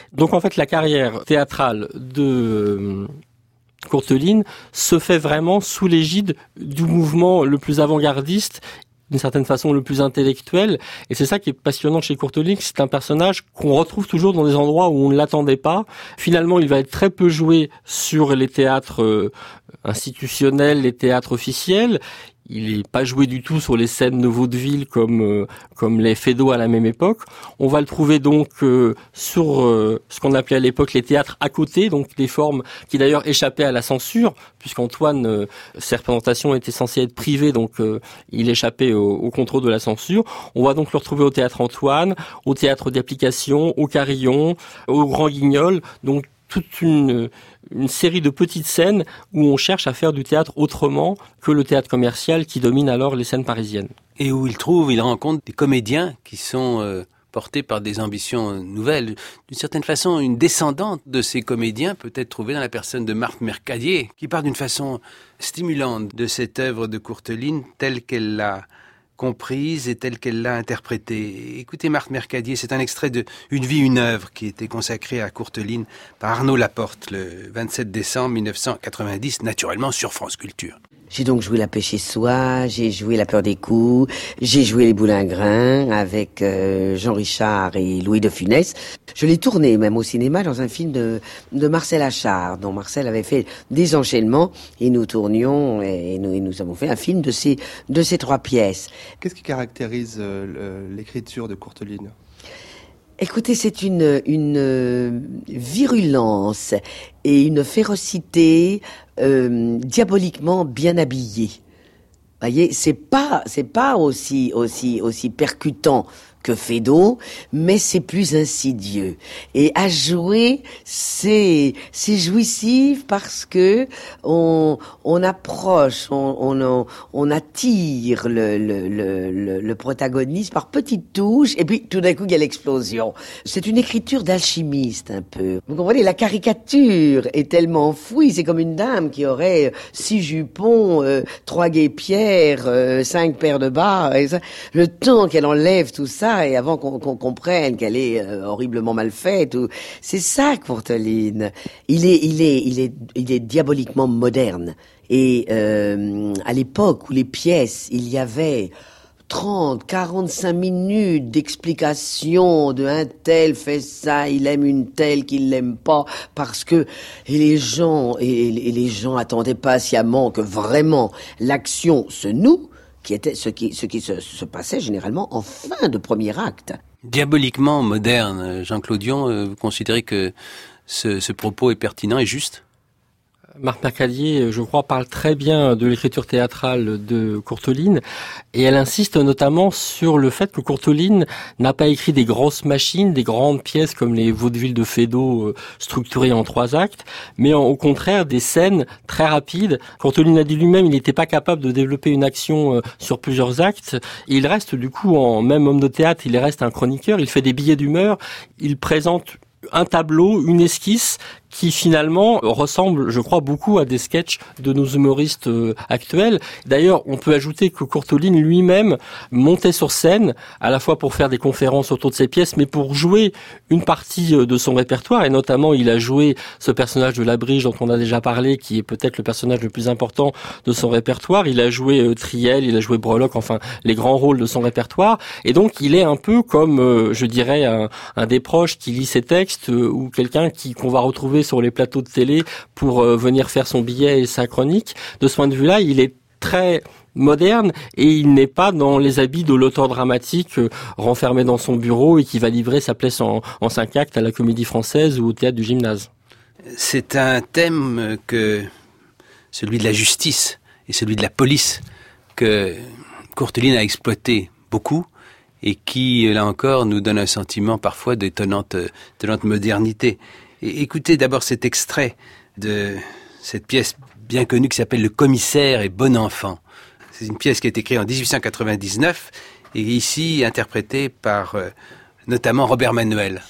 Donc en fait, la carrière théâtrale de euh, Courteline se fait vraiment sous l'égide du mouvement le plus avant-gardiste, d'une certaine façon le plus intellectuel, et c'est ça qui est passionnant chez Courteline, c'est un personnage qu'on retrouve toujours dans des endroits où on ne l'attendait pas. Finalement, il va être très peu joué sur les théâtres euh, institutionnels, les théâtres officiels. Il n'est pas joué du tout sur les scènes de vaudeville comme euh, comme les Feydeau à la même époque. On va le trouver donc euh, sur euh, ce qu'on appelait à l'époque les théâtres à côté, donc des formes qui d'ailleurs échappaient à la censure, puisqu'Antoine, euh, ses représentations étaient censées être privées, donc euh, il échappait au, au contrôle de la censure. On va donc le retrouver au théâtre Antoine, au théâtre d'application, au Carillon, au Grand Guignol, donc toute une, une série de petites scènes où on cherche à faire du théâtre autrement que le théâtre commercial qui domine alors les scènes parisiennes. Et où il trouve, il rencontre des comédiens qui sont euh, portés par des ambitions nouvelles. D'une certaine façon, une descendante de ces comédiens peut être trouvée dans la personne de Marthe Mercadier, qui part d'une façon stimulante de cette œuvre de Courteline telle qu'elle l'a comprise et telle qu'elle l'a interprétée. Écoutez Marthe Mercadier, c'est un extrait de Une vie, une œuvre qui était consacrée à Courteline par Arnaud Laporte le vingt-sept décembre mille neuf cent quatre-vingt-dix, naturellement sur France Culture. J'ai donc joué La Pêche et Soie, j'ai joué La Peur des coups, j'ai joué Les Boulingrins avec euh, Jean Richard et Louis de Funès. Je l'ai tourné même au cinéma dans un film de, de Marcel Achard, dont Marcel avait fait des enchaînements, et nous tournions et nous, et nous avons fait un film de ces, de ces trois pièces. Qu'est-ce qui caractérise euh, l'écriture de Courteline ? Écoutez, c'est une, une virulence et une férocité euh, diaboliquement bien habillée. Voyez, c'est pas, c'est pas aussi, aussi, aussi percutant que Feydeau, mais c'est plus insidieux. Et à jouer, c'est, c'est jouissif parce que on, on approche, on, on, on attire le, le, le, le protagoniste par petites touches, et puis tout d'un coup il y a l'explosion. C'est une écriture d'alchimiste un peu. Vous comprenez, la caricature est tellement enfouie, c'est comme une dame qui aurait six jupons, euh, trois guêpières, euh, cinq paires de bas, et ça, le temps qu'elle enlève tout ça, et avant qu'on, qu'on comprenne qu'elle est euh, horriblement mal faite, ou... c'est ça Courteline. Il est, il est, il est, il est diaboliquement moderne. Et euh, à l'époque où les pièces, il y avait trente, quarante-cinq minutes d'explication de un tel fait ça, il aime une telle qu'il l'aime pas, parce que et les gens et, et les gens attendaient patiemment que vraiment l'action se noue, qui était ce qui, ce qui se, se passait généralement en fin de premier acte. Diaboliquement moderne, Jean-Claude Dion, vous considérez que ce, ce propos est pertinent et juste ? Marthe Mercadier, je crois, parle très bien de l'écriture théâtrale de Courteline, et elle insiste notamment sur le fait que Courteline n'a pas écrit des grosses machines, des grandes pièces comme les vaudevilles de Feydeau euh, structurées en trois actes, mais en, au contraire des scènes très rapides. Courteline a dit lui-même, il n'était pas capable de développer une action euh, sur plusieurs actes. Il reste du coup, en même homme de théâtre, il reste un chroniqueur, il fait des billets d'humeur, il présente un tableau, une esquisse qui finalement ressemble, je crois, beaucoup à des sketchs de nos humoristes euh, actuels. D'ailleurs, on peut ajouter que Courteline lui-même montait sur scène, à la fois pour faire des conférences autour de ses pièces, mais pour jouer une partie euh, de son répertoire, et notamment il a joué ce personnage de Labrige dont on a déjà parlé, qui est peut-être le personnage le plus important de son répertoire. Il a joué euh, Triel, il a joué Breloque, enfin les grands rôles de son répertoire, et donc il est un peu comme, euh, je dirais, un, un des proches qui lit ses textes, euh, ou quelqu'un qui qu'on va retrouver sur les plateaux de télé pour euh, venir faire son billet et sa chronique. De ce point de vue-là, il est très moderne et il n'est pas dans les habits de l'auteur dramatique euh, renfermé dans son bureau et qui va livrer sa pièce en, en cinq actes à la Comédie Française ou au Théâtre du Gymnase. C'est un thème que celui de la justice et celui de la police que Courteline a exploité beaucoup et qui, là encore, nous donne un sentiment parfois d'étonnante, d'étonnante modernité. Et écoutez d'abord cet extrait de cette pièce bien connue qui s'appelle Le Commissaire et Bon Enfant. C'est une pièce qui a été créée en dix-huit cent quatre-vingt-dix-neuf et ici interprétée par euh, notamment Robert Manuel.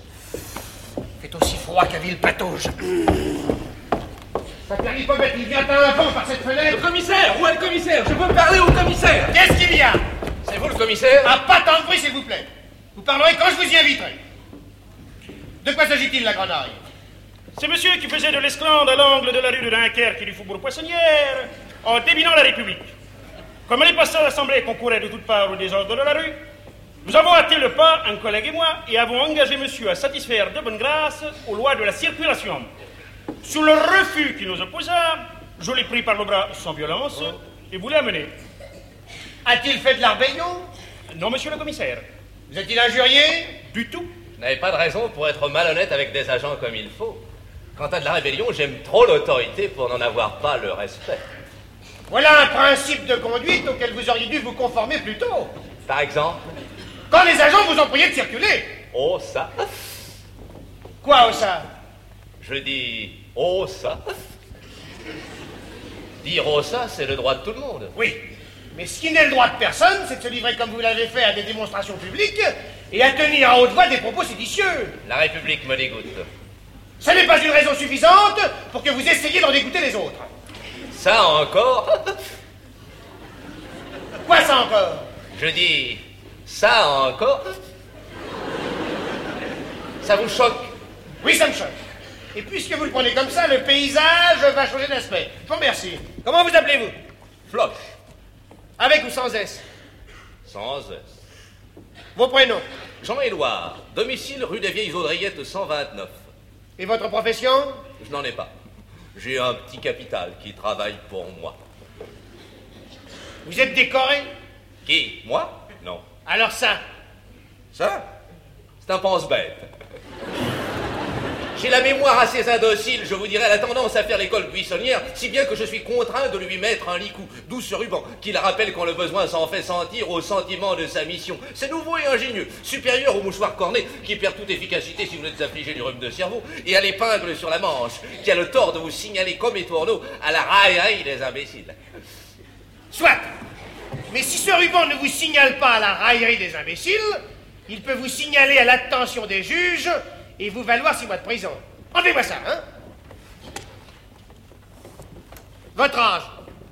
C'est aussi froid qu'à Villepatauge. Ça t'arrive pas bête, il vient à l'avant par cette fenêtre. Le commissaire, où est le commissaire? Je veux parler au commissaire. Qu'est-ce qui vient? C'est vous le commissaire? Ah, pas tant de bruit s'il vous plaît. Vous parlerez quand je vous y inviterai. De quoi s'agit-il, la grenaille? C'est monsieur qui faisait de l'esclandre à l'angle de la rue de Dunkerque et du faubourg Poissonnière en débinant la République. Comme les passants d'assemblée concouraient de toutes parts au désordre de la rue, nous avons hâté le pas, un collègue et moi, et avons engagé monsieur à satisfaire de bonne grâce aux lois de la circulation. Sous le refus qui nous opposa, je l'ai pris par le bras sans violence et vous l'ai amené. A-t-il fait de la rébellion? Non, monsieur le commissaire. Vous êtes-il injurié? Du tout. Je n'avais pas de raison pour être malhonnête avec des agents comme il faut. Quant à de la rébellion, j'aime trop l'autorité pour n'en avoir pas le respect. Voilà un principe de conduite auquel vous auriez dû vous conformer plus tôt. Par exemple? Quand les agents vous ont prié de circuler. Oh ça. Quoi, oh ça? Je dis oh ça. Dire oh ça, c'est le droit de tout le monde. Oui, mais ce qui n'est le droit de personne, c'est de se livrer comme vous l'avez fait à des démonstrations publiques et à tenir à haute voix des propos séditieux. La République me dégoûte. Ce n'est pas une raison suffisante pour que vous essayiez d'en dégoûter les autres. Ça encore? Quoi ça encore? Je dis ça encore? Ça vous choque? Oui, ça me choque. Et puisque vous le prenez comme ça, le paysage va changer d'aspect. Je vous remercie. Comment vous appelez-vous? Floche. Avec ou sans S? Sans S. Vos prénoms? Jean-Édouard, domicile rue des Vieilles Audriettes cent vingt-neuf. Et votre profession? Je n'en ai pas. J'ai un petit capital qui travaille pour moi. Vous êtes décoré? Qui? Moi? Non. Alors ça? Ça? C'est un pense-bête. J'ai la mémoire assez indocile, je vous dirais, elle a tendance à faire l'école buissonnière, si bien que je suis contraint de lui mettre un licou, d'où ce ruban, qui la rappelle quand le besoin s'en fait sentir au sentiment de sa mission. C'est nouveau et ingénieux, supérieur au mouchoir corné, qui perd toute efficacité si vous êtes affligé du rhume de cerveau, et à l'épingle sur la manche, qui a le tort de vous signaler comme étourneau à la raillerie des imbéciles. Soit. Mais si ce ruban ne vous signale pas à la raillerie des imbéciles, il peut vous signaler à l'attention des juges et vous valoir six mois de prison. Enlevez-moi ça, hein? Votre âge?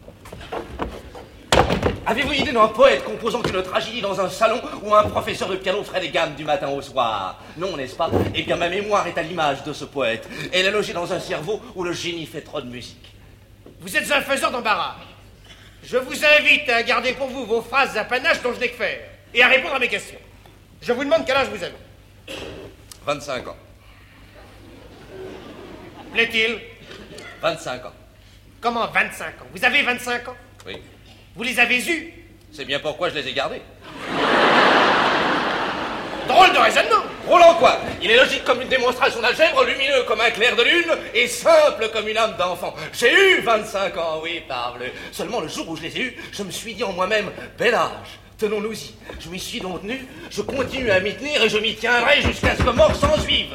Avez-vous idée d'un poète composant une tragédie dans un salon où un professeur de piano ferait des gammes du matin au soir? Non, n'est-ce pas? Eh bien, ma mémoire est à l'image de ce poète. Elle est logée dans un cerveau où le génie fait trop de musique. Vous êtes un faiseur d'embarras. Je vous invite à garder pour vous vos phrases à panache dont je n'ai que faire et à répondre à mes questions. Je vous demande quel âge vous avez. vingt-cinq ans. Plaît-il? vingt-cinq ans. Comment vingt-cinq ans? Vous avez vingt-cinq ans? Oui. Vous les avez eus? C'est bien pourquoi je les ai gardés. Drôle de raisonnement. Drôle en quoi? Il est logique comme une démonstration d'algèbre, lumineux comme un clair de lune et simple comme une âme d'enfant. J'ai eu vingt-cinq ans, oui, parbleu. Seulement le jour où je les ai eus, je me suis dit en moi-même, bel âge. Tenons-nous-y. Je m'y suis donc tenu, je continue à m'y tenir et je m'y tiendrai jusqu'à ce que mort s'en suive.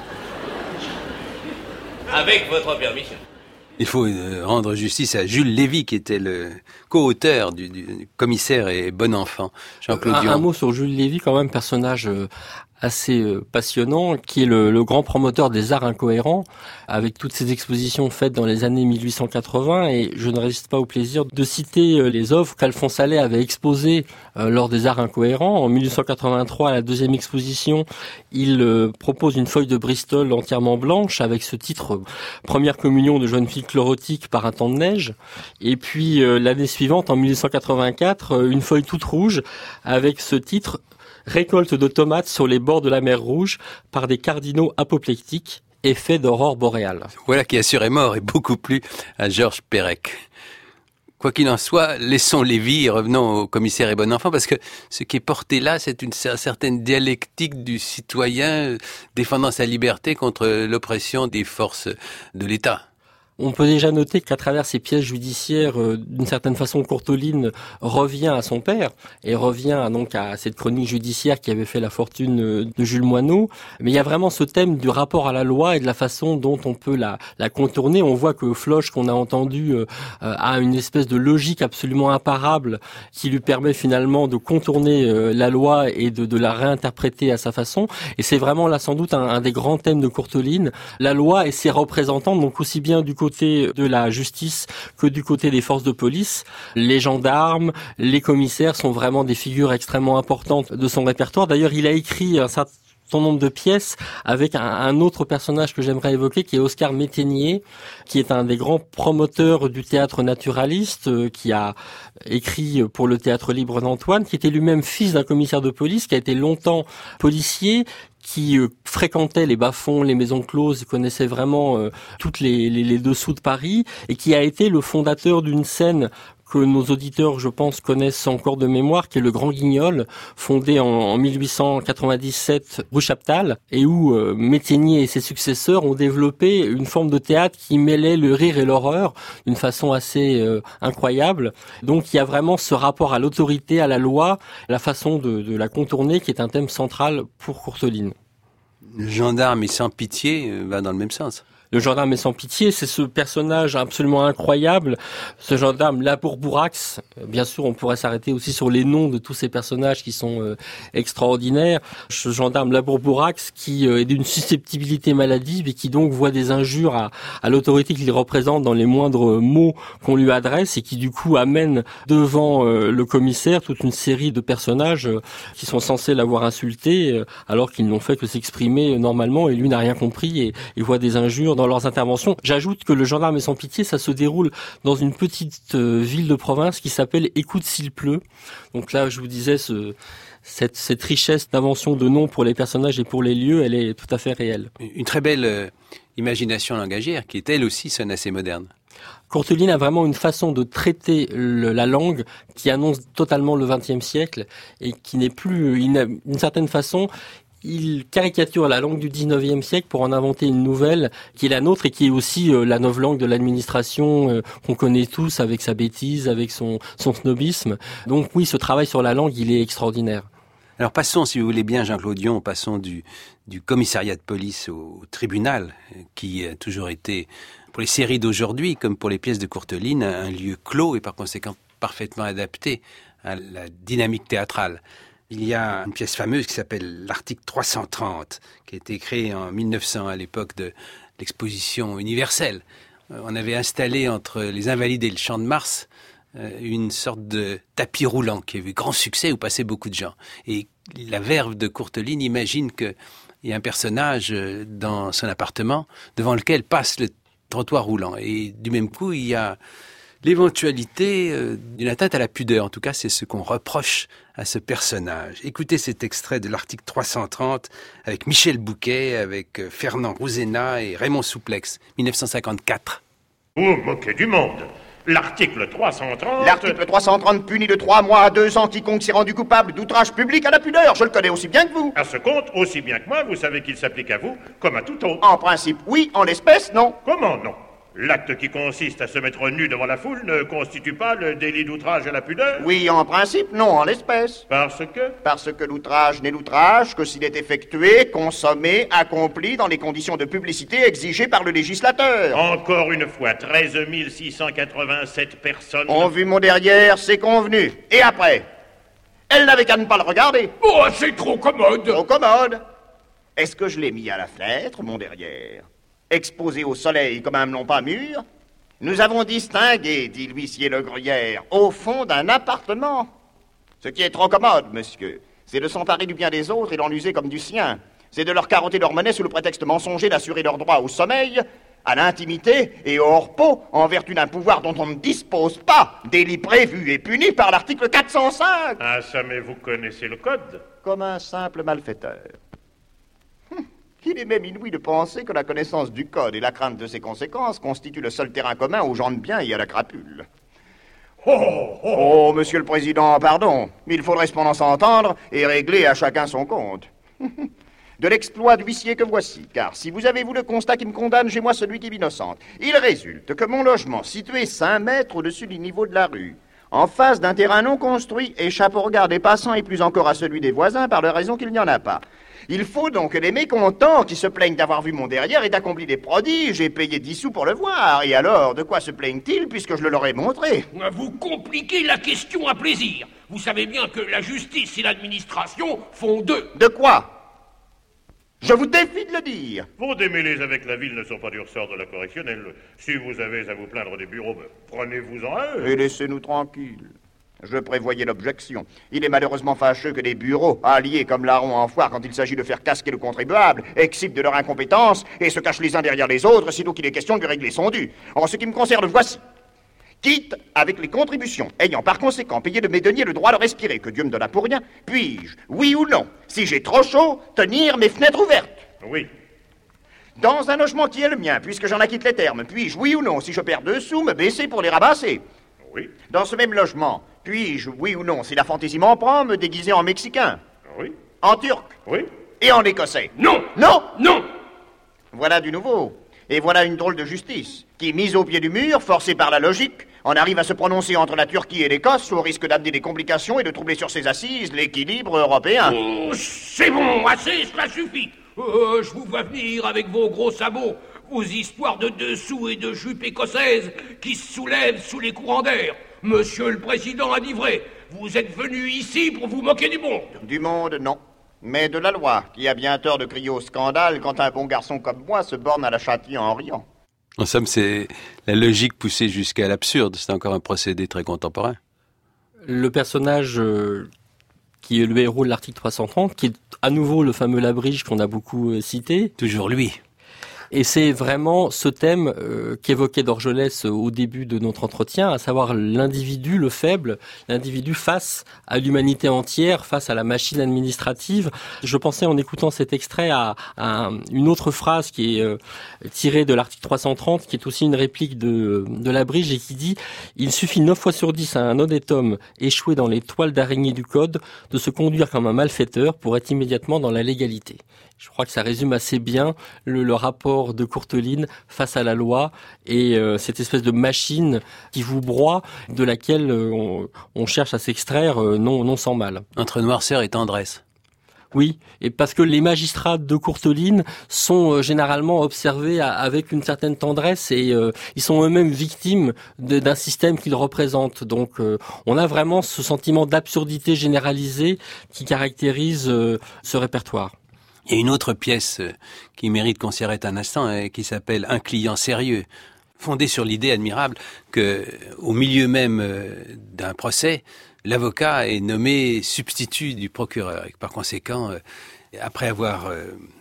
Avec votre permission. Il faut euh, rendre justice à Jules Lévy, qui était le co-auteur du, du Commissaire et Bon Enfant. Jean-Claude un, Dion. un mot sur Jules Lévy, quand même, personnage euh, assez euh, passionnant, qui est le, le grand promoteur des arts incohérents, avec toutes ces expositions faites dans les années mille huit cent quatre-vingts, et je ne résiste pas au plaisir de citer euh, les œuvres qu'Alphonse Allais avait exposées euh, lors des arts incohérents. En mille huit cent quatre-vingt-trois, à la deuxième exposition, il euh, propose une feuille de Bristol entièrement blanche, avec ce titre euh, « Première communion de jeune fille chlorotique par un temps de neige », et puis euh, l'année suivante, en mille huit cent quatre-vingt-quatre, euh, une feuille toute rouge, avec ce titre « Récolte de tomates sur les bords de la mer Rouge par des cardinaux apoplectiques, effet d'aurore boréale. » Voilà qui assurément est beaucoup plu à Georges Perec. Quoi qu'il en soit, laissons Lévy et revenons au Commissaire et Bon Enfant, parce que ce qui est porté là, c'est une certaine dialectique du citoyen défendant sa liberté contre l'oppression des forces de l'État. On peut déjà noter qu'à travers ces pièces judiciaires, euh, d'une certaine façon, Courteline revient à son père et revient donc à cette chronique judiciaire qui avait fait la fortune de Jules Moineau. Mais il y a vraiment ce thème du rapport à la loi et de la façon dont on peut la, la contourner. On voit que Floche, qu'on a entendu, euh, a une espèce de logique absolument imparable qui lui permet finalement de contourner euh, la loi et de, de la réinterpréter à sa façon. Et c'est vraiment là sans doute un, un des grands thèmes de Courteline, la loi et ses représentants, donc aussi bien du côté de la justice que du côté des forces de police. Les gendarmes, les commissaires sont vraiment des figures extrêmement importantes de son répertoire. D'ailleurs, il a écrit un certain certain nombre de pièces avec un, un autre personnage que j'aimerais évoquer, qui est Oscar Métainier, qui est un des grands promoteurs du théâtre naturaliste, euh, qui a écrit pour le Théâtre Libre d'Antoine, qui était lui-même fils d'un commissaire de police, qui a été longtemps policier, qui euh, fréquentait les bas-fonds, les maisons closes, connaissait vraiment euh, toutes les, les, les dessous de Paris, et qui a été le fondateur d'une scène que nos auditeurs, je pense, connaissent encore de mémoire, qui est le Grand Guignol, fondé en, en mille huit cent quatre-vingt-dix-sept rue Chaptal, et où euh, Métainier et ses successeurs ont développé une forme de théâtre qui mêlait le rire et l'horreur d'une façon assez euh, incroyable. Donc il y a vraiment ce rapport à l'autorité, à la loi, la façon de, de la contourner, qui est un thème central pour Courteline. Le gendarme et sans pitié euh, va dans le même sens. Le gendarme est sans pitié, c'est ce personnage absolument incroyable, ce gendarme Labourbourax. Bien sûr, on pourrait s'arrêter aussi sur les noms de tous ces personnages qui sont euh, extraordinaires. Ce gendarme Labourbourax qui euh, est d'une susceptibilité maladive et qui donc voit des injures à, à l'autorité qu'il représente dans les moindres mots qu'on lui adresse, et qui du coup amène devant euh, le commissaire toute une série de personnages euh, qui sont censés l'avoir insulté euh, alors qu'ils n'ont fait que s'exprimer euh, normalement, et lui n'a rien compris et, et voit des injures dans leurs interventions. J'ajoute que le gendarme est sans pitié, ça se déroule dans une petite euh, ville de province qui s'appelle Écoute s'il pleut. Donc là, je vous disais, ce, cette, cette richesse d'invention de noms pour les personnages et pour les lieux, elle est tout à fait réelle. Une très belle euh, imagination langagière qui est elle aussi sonne assez moderne. Courteline a vraiment une façon de traiter le, la langue qui annonce totalement le vingtième siècle et qui n'est plus, d'une certaine façon, il caricature la langue du dix-neuvième siècle pour en inventer une nouvelle qui est la nôtre et qui est aussi euh, la novlangue de l'administration euh, qu'on connaît tous, avec sa bêtise, avec son, son snobisme. Donc oui, ce travail sur la langue, il est extraordinaire. Alors passons, si vous voulez bien, Jean-Claude Dion, passons du, du commissariat de police au, au tribunal, qui a toujours été, pour les séries d'aujourd'hui, comme pour les pièces de Courteline, un lieu clos et par conséquent parfaitement adapté à la dynamique théâtrale. Il y a une pièce fameuse qui s'appelle l'article trois cent trente, qui a été créée en mille neuf cents à l'époque de l'exposition universelle. On avait installé entre les Invalides et le Champ de Mars une sorte de tapis roulant qui avait grand succès où passaient beaucoup de gens. Et la verve de Courteline imagine qu'il y a un personnage dans son appartement devant lequel passe le trottoir roulant. Et du même coup, il y a l'éventualité euh, d'une atteinte à la pudeur. En tout cas, c'est ce qu'on reproche à ce personnage. Écoutez cet extrait de l'article trois cent trente avec Michel Bouquet, avec euh, Fernand Rouzena et Raymond Souplex, mille neuf cent cinquante-quatre. Vous moquez du monde. L'article trois cent trente... L'article trois cent trente punit de trois mois à deux ans quiconque s'est rendu coupable d'outrage public à la pudeur. Je le connais aussi bien que vous. À ce compte, aussi bien que moi, vous savez qu'il s'applique à vous comme à tout autre. En principe, oui. En l'espèce, non. Comment non? L'acte qui consiste à se mettre nu devant la foule ne constitue pas le délit d'outrage à la pudeur? Oui, en principe, non, en l'espèce. Parce que? Parce que l'outrage n'est l'outrage que s'il est effectué, consommé, accompli dans les conditions de publicité exigées par le législateur. Encore une fois, treize mille six cent quatre-vingt-sept personnes... ont vu mon derrière, c'est convenu. Et après? Elle n'avait qu'à ne pas le regarder. Oh, c'est trop commode. Trop commode. Est-ce que je l'ai mis à la fenêtre, mon derrière? Exposé au soleil comme un melon pas mûr? Nous avons distingué, dit l'huissier Le Gruyère, au fond d'un appartement. Ce qui est trop commode, monsieur, c'est de s'emparer du bien des autres et d'en user comme du sien. C'est de leur carotter leur monnaie sous le prétexte mensonger d'assurer leur droit au sommeil, à l'intimité et au repos, en vertu d'un pouvoir dont on ne dispose pas, délit prévu et puni par l'article quatre cent cinq. Ah, ça, mais vous connaissez le code? Comme un simple malfaiteur. Il est même inouï de penser que la connaissance du code et la crainte de ses conséquences constituent le seul terrain commun aux gens de bien et à la crapule. Oh, oh, oh. Oh, monsieur le président, pardon. Il faudrait cependant s'entendre et régler à chacun son compte. De l'exploit d'huissier que voici, car si vous avez vu le constat qui me condamne, j'ai moi celui qui m'innocente. Il résulte que mon logement, situé cinq mètres au-dessus du niveau de la rue, en face d'un terrain non construit, échappe au regard des passants et plus encore à celui des voisins par la raison qu'il n'y en a pas. Il faut donc que les mécontents qui se plaignent d'avoir vu mon derrière aient accompli des prodiges et payé dix sous pour le voir. Et alors, de quoi se plaignent-ils puisque je le leur ai montré? Vous compliquez la question à plaisir. Vous savez bien que la justice et l'administration font deux. De quoi? Je vous défie de le dire. Vos démêlés avec la ville ne sont pas du ressort de la correctionnelle. Si vous avez à vous plaindre des bureaux, ben, prenez-vous-en à eux. Et laissez-nous tranquilles. Je prévoyais l'objection. Il est malheureusement fâcheux que des bureaux, alliés comme larrons en foire quand il s'agit de faire casquer le contribuable, exhibent de leur incompétence et se cachent les uns derrière les autres, sitôt qu'il est question de lui régler son dû. En ce qui me concerne, voici. Quitte avec les contributions, ayant par conséquent payé de mes deniers le droit de respirer, que Dieu me donna pour rien, puis-je, oui ou non, si j'ai trop chaud, tenir mes fenêtres ouvertes? Oui. Dans un logement qui est le mien, puisque j'en acquitte les termes, puis-je, oui ou non, si je perds deux sous, me baisser pour les rabasser? Oui. Dans ce même logement, puis-je, oui ou non, si la fantaisie m'en prend, me déguiser en Mexicain? Oui. En Turc? Oui. Et en Écossais? Non. Non. Non. Voilà du nouveau. Et voilà une drôle de justice, qui, mise au pied du mur, forcée par la logique, en arrive à se prononcer entre la Turquie et l'Écosse, au risque d'amener des complications et de troubler sur ses assises l'équilibre européen. Oh, c'est bon, assez, cela suffit. Euh, je vous vois venir avec vos gros sabots, vos histoires de dessous et de jupes écossaises qui se soulèvent sous les courants d'air. Monsieur le Président a dit vrai, vous êtes venu ici pour vous moquer du monde. Du monde, non. Mais de la loi, qui a bien tort de crier au scandale quand un bon garçon comme moi se borne à la châtier en riant. En somme, c'est la logique poussée jusqu'à l'absurde. C'est encore un procédé très contemporain. Le personnage euh, qui est le héros de l'article trois cent trente, qui est à nouveau le fameux Labrige qu'on a beaucoup euh, cité. Toujours lui. Et c'est vraiment ce thème euh, qu'évoquait Dorgelès au début de notre entretien, à savoir l'individu, le faible, l'individu face à l'humanité entière, face à la machine administrative. Je pensais en écoutant cet extrait à, à une autre phrase qui est euh, tirée de l'article trois cent trente, qui est aussi une réplique de, de Labrige et qui dit « Il suffit neuf fois sur dix à un honnête homme échoué dans les toiles d'araignée du code de se conduire comme un malfaiteur pour être immédiatement dans la légalité ». Je crois que ça résume assez bien le, le rapport de Courteline face à la loi et euh, cette espèce de machine qui vous broie, de laquelle euh, on, on cherche à s'extraire euh, non, non sans mal. Entre noirceur et tendresse. Oui, et parce que les magistrats de Courteline sont euh, généralement observés à, avec une certaine tendresse et euh, ils sont eux-mêmes victimes de, d'un système qu'ils représentent. Donc euh, on a vraiment ce sentiment d'absurdité généralisée qui caractérise euh, ce répertoire. Il y a une autre pièce qui mérite qu'on s'y arrête un instant et qui s'appelle « Un client sérieux », fondée sur l'idée admirable que, au milieu même d'un procès, l'avocat est nommé substitut du procureur et que par conséquent, après avoir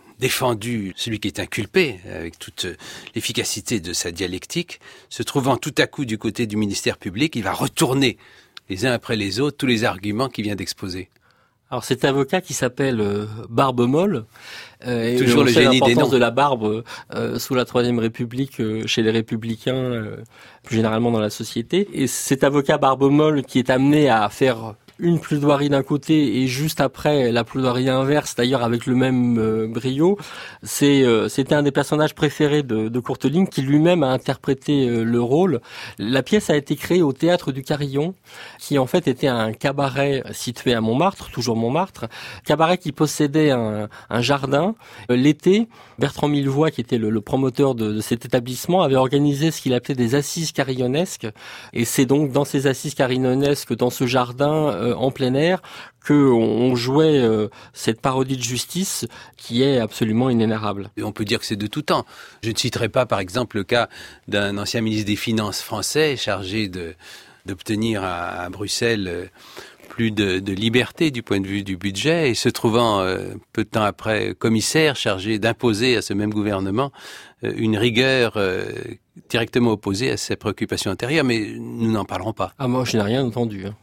défendu celui qui est inculpé avec toute l'efficacité de sa dialectique, se trouvant tout à coup du côté du ministère public, il va retourner les uns après les autres tous les arguments qu'il vient d'exposer. Alors cet avocat qui s'appelle euh, Barbe Molle, euh, toujours le génie des noms. L'importance de la barbe euh, sous la Troisième République euh, chez les Républicains, euh, plus généralement dans la société. Et cet avocat Barbe Molle qui est amené à faire une plaidoirie d'un côté et juste après la plaidoirie inverse, d'ailleurs avec le même euh, brio, c'est euh, c'était un des personnages préférés de, de Courteline qui lui-même a interprété euh, le rôle. La pièce a été créée au Théâtre du Carillon, qui en fait était un cabaret situé à Montmartre, toujours Montmartre, cabaret qui possédait un, un jardin. Euh, l'été, Bertrand Millevoye, qui était le, le promoteur de, de cet établissement, avait organisé ce qu'il appelait des assises carillonnesques, et c'est donc dans ces assises carillonnesques, dans ce jardin euh, en plein air, que on jouait euh, cette parodie de justice qui est absolument inénarrable. Et on peut dire que c'est de tout temps. Je ne citerai pas par exemple le cas d'un ancien ministre des Finances français chargé de d'obtenir à, à Bruxelles euh, plus de, de liberté du point de vue du budget et se trouvant euh, peu de temps après commissaire chargé d'imposer à ce même gouvernement euh, une rigueur euh, directement opposée à ses préoccupations antérieures, mais nous n'en parlerons pas. Ah moi je n'ai rien entendu. Hein.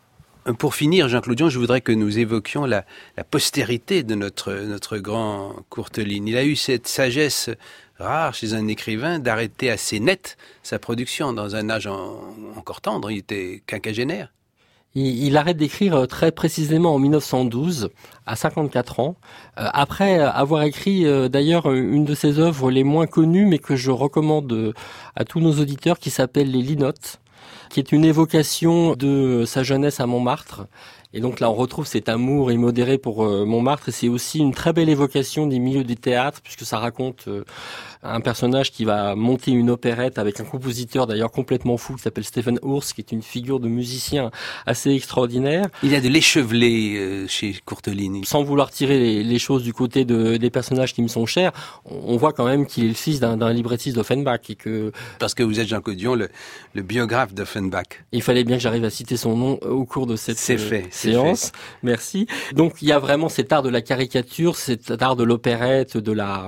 Pour finir, Jean-Claude Dion, je voudrais que nous évoquions la, la postérité de notre, notre grand Courteline. Il a eu cette sagesse rare chez un écrivain d'arrêter assez net sa production dans un âge en, encore tendre. Il était quinquagénaire. Il, il arrête d'écrire très précisément en mille neuf cent douze, à cinquante-quatre ans, euh, après avoir écrit euh, d'ailleurs une de ses œuvres les moins connues, mais que je recommande à tous nos auditeurs, qui s'appelle Les Linottes, qui est une évocation de sa jeunesse à Montmartre. Et donc là, on retrouve cet amour immodéré pour euh, Montmartre. Et c'est aussi une très belle évocation des milieux du théâtre, puisque ça raconte euh, un personnage qui va monter une opérette avec un compositeur d'ailleurs complètement fou qui s'appelle Stephen Urs, qui est une figure de musicien assez extraordinaire. Il y a de l'échevelé euh, chez Courteline. Sans vouloir tirer les, les choses du côté de, des personnages qui me sont chers, on voit quand même qu'il est le fils d'un, d'un librettiste d'Offenbach. Et que... Parce que vous êtes Jean-Claude Dion, le, le biographe Graf d'Offenbach. Il fallait bien que j'arrive à citer son nom au cours de cette c'est fait, c'est séance. Fait. Merci. Donc il y a vraiment cet art de la caricature, cet art de l'opérette, de la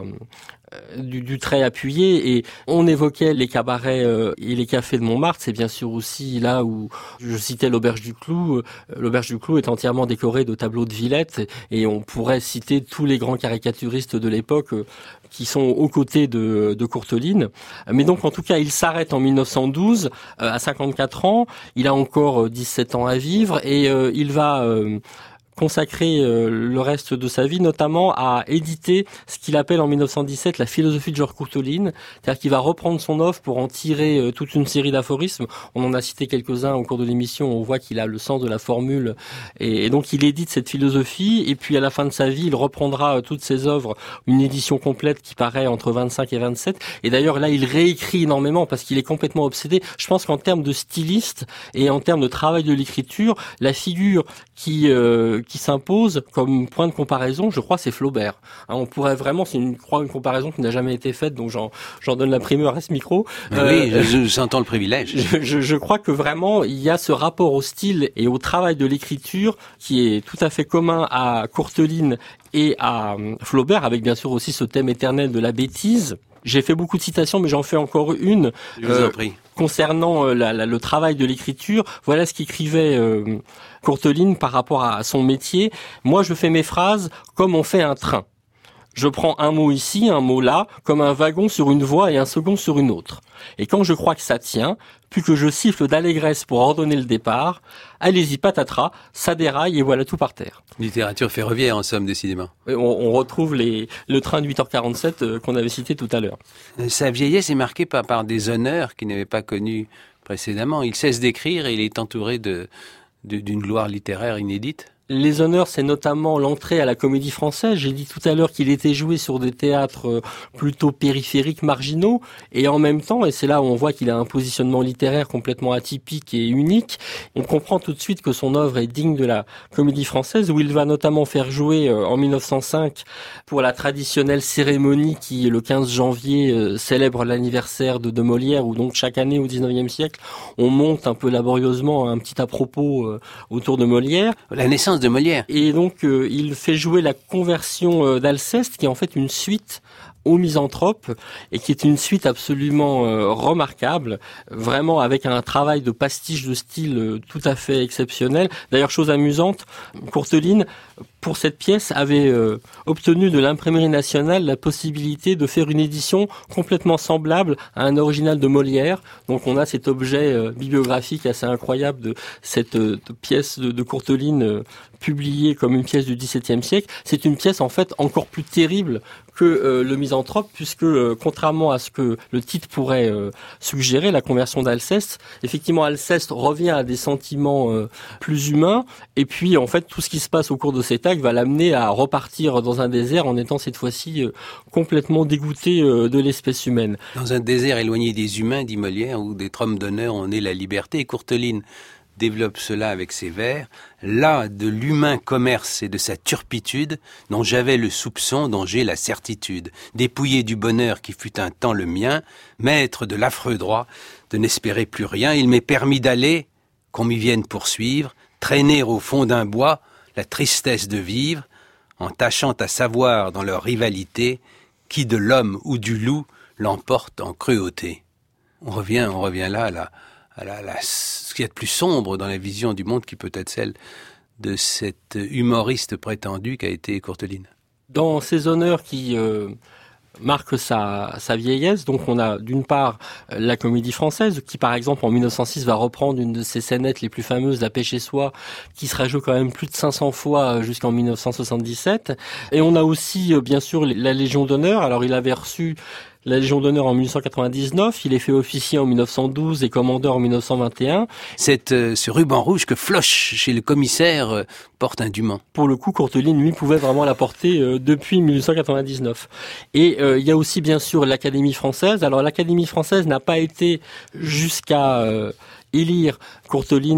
Du, du trait appuyé, et on évoquait les cabarets euh, et les cafés de Montmartre. C'est bien sûr aussi là où je citais l'Auberge du Clou. Euh, L'Auberge du Clou est entièrement décorée de tableaux de Villette, et on pourrait citer tous les grands caricaturistes de l'époque euh, qui sont aux côtés de, de Courteline. Mais donc en tout cas, il s'arrête en mille neuf cent douze euh, à cinquante-quatre ans. Il a encore dix-sept ans à vivre, et euh, il va euh, consacrer euh, le reste de sa vie notamment à éditer ce qu'il appelle en mille neuf cent dix-sept la philosophie de Georges Courteline, c'est-à-dire qu'il va reprendre son œuvre pour en tirer euh, toute une série d'aphorismes. On en a cité quelques-uns au cours de l'émission, on voit qu'il a le sens de la formule, et, et donc il édite cette philosophie, et puis à la fin de sa vie, il reprendra euh, toutes ses œuvres, une édition complète qui paraît entre vingt-cinq et vingt-sept, et d'ailleurs là il réécrit énormément parce qu'il est complètement obsédé. Je pense qu'en termes de styliste et en termes de travail de l'écriture, la figure qui euh, qui s'impose comme point de comparaison, je crois, c'est Flaubert. Hein, on pourrait vraiment, c'est une, une comparaison qui n'a jamais été faite, donc j'en, j'en donne la primeur à ce micro. Euh, oui, je, j'entends le privilège. Je, je, je crois que vraiment, il y a ce rapport au style et au travail de l'écriture qui est tout à fait commun à Courteline et à Flaubert, avec bien sûr aussi ce thème éternel de la bêtise. J'ai fait beaucoup de citations, mais j'en fais encore une. Je vous en prie. Euh, concernant euh, la, la, le travail de l'écriture, voilà ce qu'écrivait euh, Courteline par rapport à son métier. Moi, je fais mes phrases comme on fait un train. Je prends un mot ici, un mot là, comme un wagon sur une voie et un second sur une autre. Et quand je crois que ça tient, puis que je siffle d'allégresse pour ordonner le départ, allez-y patatras, ça déraille et voilà tout par terre. Littérature ferroviaire en somme, décidément. On, on retrouve les, le train de huit heures quarante-sept euh, qu'on avait cité tout à l'heure. Sa vieillesse est marquée par, par des honneurs qu'il n'avait pas connus précédemment. Il cesse d'écrire et il est entouré de, de, d'une gloire littéraire inédite. Les honneurs, c'est notamment l'entrée à la Comédie Française. J'ai dit tout à l'heure qu'il était joué sur des théâtres plutôt périphériques, marginaux, et en même temps, et c'est là où on voit qu'il a un positionnement littéraire complètement atypique et unique, on comprend tout de suite que son œuvre est digne de la Comédie Française, où il va notamment faire jouer en mille neuf cent cinq, pour la traditionnelle cérémonie qui, le quinze janvier, célèbre l'anniversaire de, de Molière, où donc chaque année au dix-neuvième siècle, on monte un peu laborieusement un petit à propos autour de Molière. La naissance de Molière. Et donc, euh, il fait jouer la conversion euh, d'Alceste, qui est en fait une suite au Misanthrope, et qui est une suite absolument euh, remarquable, vraiment avec un travail de pastiche de style euh, tout à fait exceptionnel. D'ailleurs, chose amusante, Courteline, pour cette pièce, avait euh, obtenu de l'Imprimerie nationale la possibilité de faire une édition complètement semblable à un original de Molière. Donc on a cet objet euh, bibliographique assez incroyable de cette euh, de pièce de, de Courteline euh, publiée comme une pièce du dix-septième siècle. C'est une pièce en fait encore plus terrible que euh, le Misanthrope, puisque euh, contrairement à ce que le titre pourrait euh, suggérer, la conversion d'Alceste, effectivement Alceste revient à des sentiments euh, plus humains, et puis en fait tout ce qui se passe au cours de cet acte va l'amener à repartir dans un désert en étant cette fois-ci euh, complètement dégoûté euh, de l'espèce humaine. Dans un désert éloigné des humains, dit Molière, où d'être homme d'honneur on est la liberté, et Courteline développe cela avec ses vers, là de l'humain commerce et de sa turpitude, dont j'avais le soupçon, dont j'ai la certitude, dépouillé du bonheur qui fut un temps le mien, maître de l'affreux droit, de n'espérer plus rien, il m'est permis d'aller, qu'on m'y vienne poursuivre, traîner au fond d'un bois la tristesse de vivre, en tâchant à savoir dans leur rivalité, qui de l'homme ou du loup l'emporte en cruauté. On revient, on revient là, là, à la, la, ce qu'il y a de plus sombre dans la vision du monde qui peut être celle de cet humoriste prétendu qu'a été Courteline. Dans ces honneurs qui euh, marquent sa, sa vieillesse, donc on a d'une part la Comédie Française qui par exemple en mille neuf cent six va reprendre une de ses scénettes les plus fameuses, La Pêche et Soie, qui sera jouée quand même plus de cinq cents fois jusqu'en mille neuf cent soixante-dix-sept. Et on a aussi bien sûr la Légion d'honneur. Alors il avait reçu la Légion d'honneur en mille neuf cent quatre-vingt-dix-neuf, il est fait officier en mille neuf cent douze et commandeur en mille neuf cent vingt et un. C'est euh, ce ruban rouge que Floche, chez le commissaire, euh, porte indûment. Pour le coup, Courteline, lui, pouvait vraiment la porter euh, depuis mille neuf cent quatre-vingt-dix-neuf. Et euh, il y a aussi, bien sûr, l'Académie française. Alors, l'Académie française n'a pas été jusqu'à euh, élire Courteline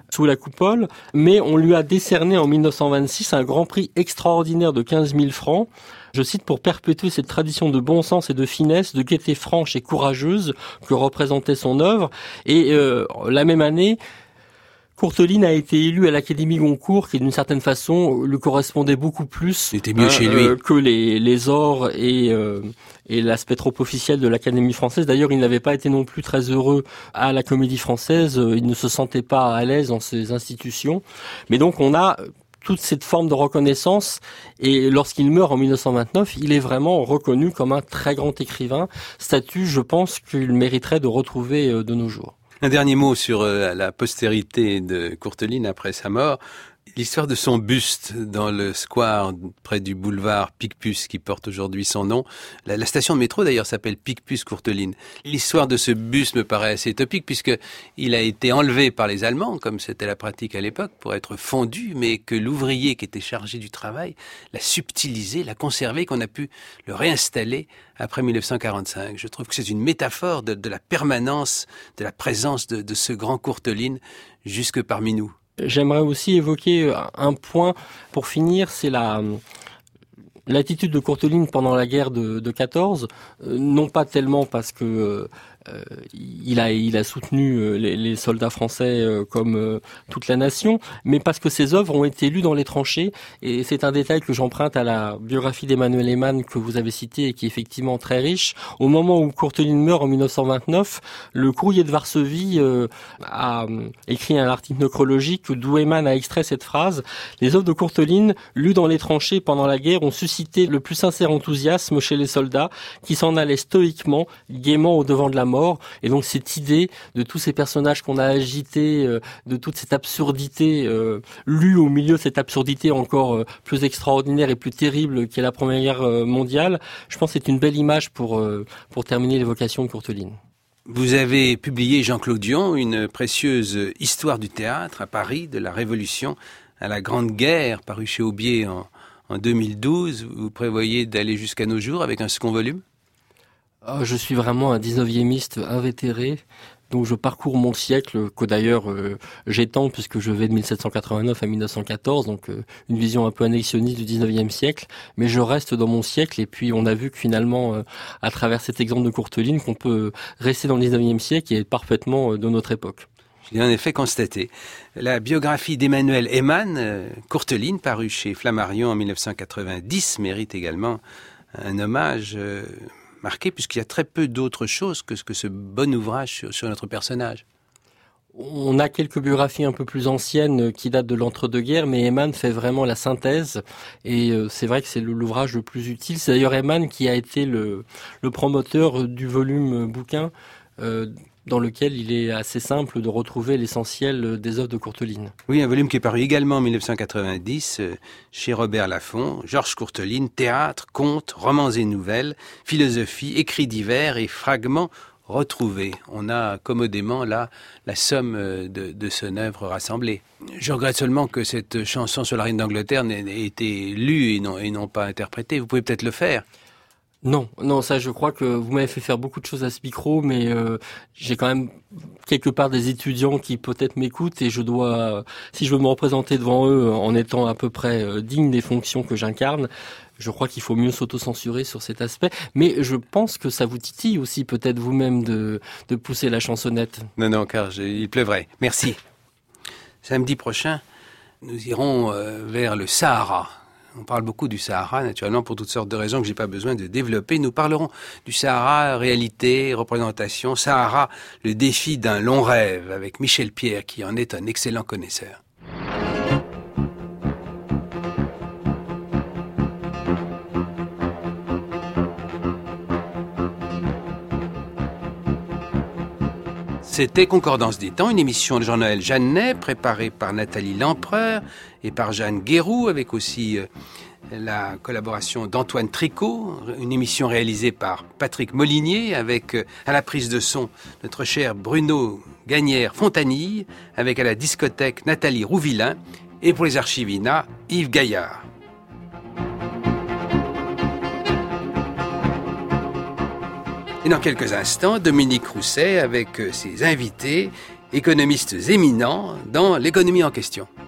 sous la coupole, mais on lui a décerné en mille neuf cent vingt-six un grand prix extraordinaire de quinze mille francs, je cite, pour perpétuer cette tradition de bon sens et de finesse, de gaieté franche et courageuse que représentait son œuvre. Et euh, la même année, Courteline a été élu à l'Académie Goncourt, qui d'une certaine façon lui correspondait beaucoup plus C'était mieux hein, chez lui. Euh, que les, les ors et, euh, et l'aspect trop officiel de l'Académie française. D'ailleurs, il n'avait pas été non plus très heureux à la Comédie Française. Il ne se sentait pas à l'aise dans ces institutions. Mais donc, on a toute cette forme de reconnaissance, et lorsqu'il meurt en mille neuf cent vingt-neuf, il est vraiment reconnu comme un très grand écrivain, statut, je pense, qu'il mériterait de retrouver de nos jours. Un dernier mot sur euh, la postérité de Courteline après sa mort. L'histoire de son buste dans le square près du boulevard Picpus qui porte aujourd'hui son nom. La, la station de métro d'ailleurs s'appelle Picpus-Courteline. L'histoire de ce buste me paraît assez utopique puisque il a été enlevé par les Allemands, comme c'était la pratique à l'époque, pour être fondu, mais que l'ouvrier qui était chargé du travail l'a subtilisé, l'a conservé, qu'on a pu le réinstaller après mille neuf cent quarante-cinq. Je trouve que c'est une métaphore de, de la permanence, de la présence de, de ce grand Courteline jusque parmi nous. J'aimerais aussi évoquer un point pour finir, c'est la l'attitude de Courteline pendant la guerre de, de quatorze, euh, non pas tellement parce que euh, euh, il a il a soutenu euh, les, les soldats français euh, comme euh, toute la nation, mais parce que ses œuvres ont été lues dans les tranchées, et c'est un détail que j'emprunte à la biographie d'Emmanuel Ehmann que vous avez citée et qui est effectivement très riche. Au moment où Courteline meurt en mille neuf cent vingt-neuf, le Courrier de Varsovie euh, a écrit un article nécrologique d'où Ehmann a extrait cette phrase: les œuvres de Courteline lues dans les tranchées pendant la guerre ont suscité le plus sincère enthousiasme chez les soldats qui s'en allaient stoïquement, gaiement au devant de la mort. Et donc cette idée de tous ces personnages qu'on a agités, euh, de toute cette absurdité euh, lue au milieu de cette absurdité encore euh, plus extraordinaire et plus terrible qu'est la Première Guerre mondiale, je pense que c'est une belle image pour, euh, pour terminer l'évocation de Courteline. Vous avez publié, Jean-Claude Dion, une précieuse histoire du théâtre à Paris, de la Révolution à la Grande Guerre, paru chez Aubier en, en deux mille douze. Vous prévoyez d'aller jusqu'à nos jours avec un second volume ? Oh, je suis vraiment un dix-neuviémiste invétéré, donc je parcours mon siècle, que d'ailleurs euh, j'étends puisque je vais de mille sept cent quatre-vingt-neuf à mille neuf cent quatorze, donc euh, une vision un peu annexionniste du dix-neuvième siècle, mais je reste dans mon siècle, et puis on a vu que finalement, euh, à travers cet exemple de Courteline, qu'on peut rester dans le dix-neuvième siècle et être parfaitement euh, de notre époque. Je l'ai en effet constaté. La biographie d'Emmanuel Ehmann, euh, Courteline, parue chez Flammarion en mille neuf cent quatre-vingt-dix, mérite également un hommage euh, marqué, puisqu'il y a très peu d'autres choses que, que ce bon ouvrage sur, sur notre personnage. On a quelques biographies un peu plus anciennes qui datent de l'entre-deux-guerres, mais Ehmann fait vraiment la synthèse, et euh, c'est vrai que c'est l'ouvrage le plus utile. C'est d'ailleurs Ehmann qui a été le, le promoteur du volume bouquin, euh, dans lequel il est assez simple de retrouver l'essentiel des œuvres de Courteline. Oui, un volume qui est paru également en mille neuf cent quatre-vingt-dix euh, chez Robert Laffont. Georges Courteline, théâtre, contes, romans et nouvelles, philosophie, écrits divers et fragments retrouvés. On a commodément là la somme de, de son œuvre rassemblée. Je regrette seulement que cette chanson sur la reine d'Angleterre n'ait été lue et non, et non pas interprétée. Vous pouvez peut-être le faire. Non, non, ça je crois que vous m'avez fait faire beaucoup de choses à ce micro, mais euh, j'ai quand même quelque part des étudiants qui peut-être m'écoutent, et je dois, si je veux me représenter devant eux en étant à peu près euh, digne des fonctions que j'incarne, je crois qu'il faut mieux s'auto-censurer sur cet aspect. Mais je pense que ça vous titille aussi peut-être vous-même de, de pousser la chansonnette. Non, non, car je, il pleuvrait. Merci. Samedi prochain, nous irons euh, vers le Sahara. On parle beaucoup du Sahara, naturellement, pour toutes sortes de raisons que j'ai pas besoin de développer. Nous parlerons du Sahara, réalité, représentation. Sahara, le défi d'un long rêve, avec Michel Pierre, qui en est un excellent connaisseur. C'était Concordance des temps, une émission de Jean-Noël Jeannet, préparée par Nathalie Lempereur et par Jeanne Guéroux, avec aussi euh, la collaboration d'Antoine Tricot, une émission réalisée par Patrick Molinier, avec euh, à la prise de son notre cher Bruno Gagnère-Fontanille, avec à la discothèque Nathalie Rouvillain, et pour les archivina, Yves Gaillard. Et dans quelques instants, Dominique Rousset avec ses invités économistes éminents dans l'économie en question.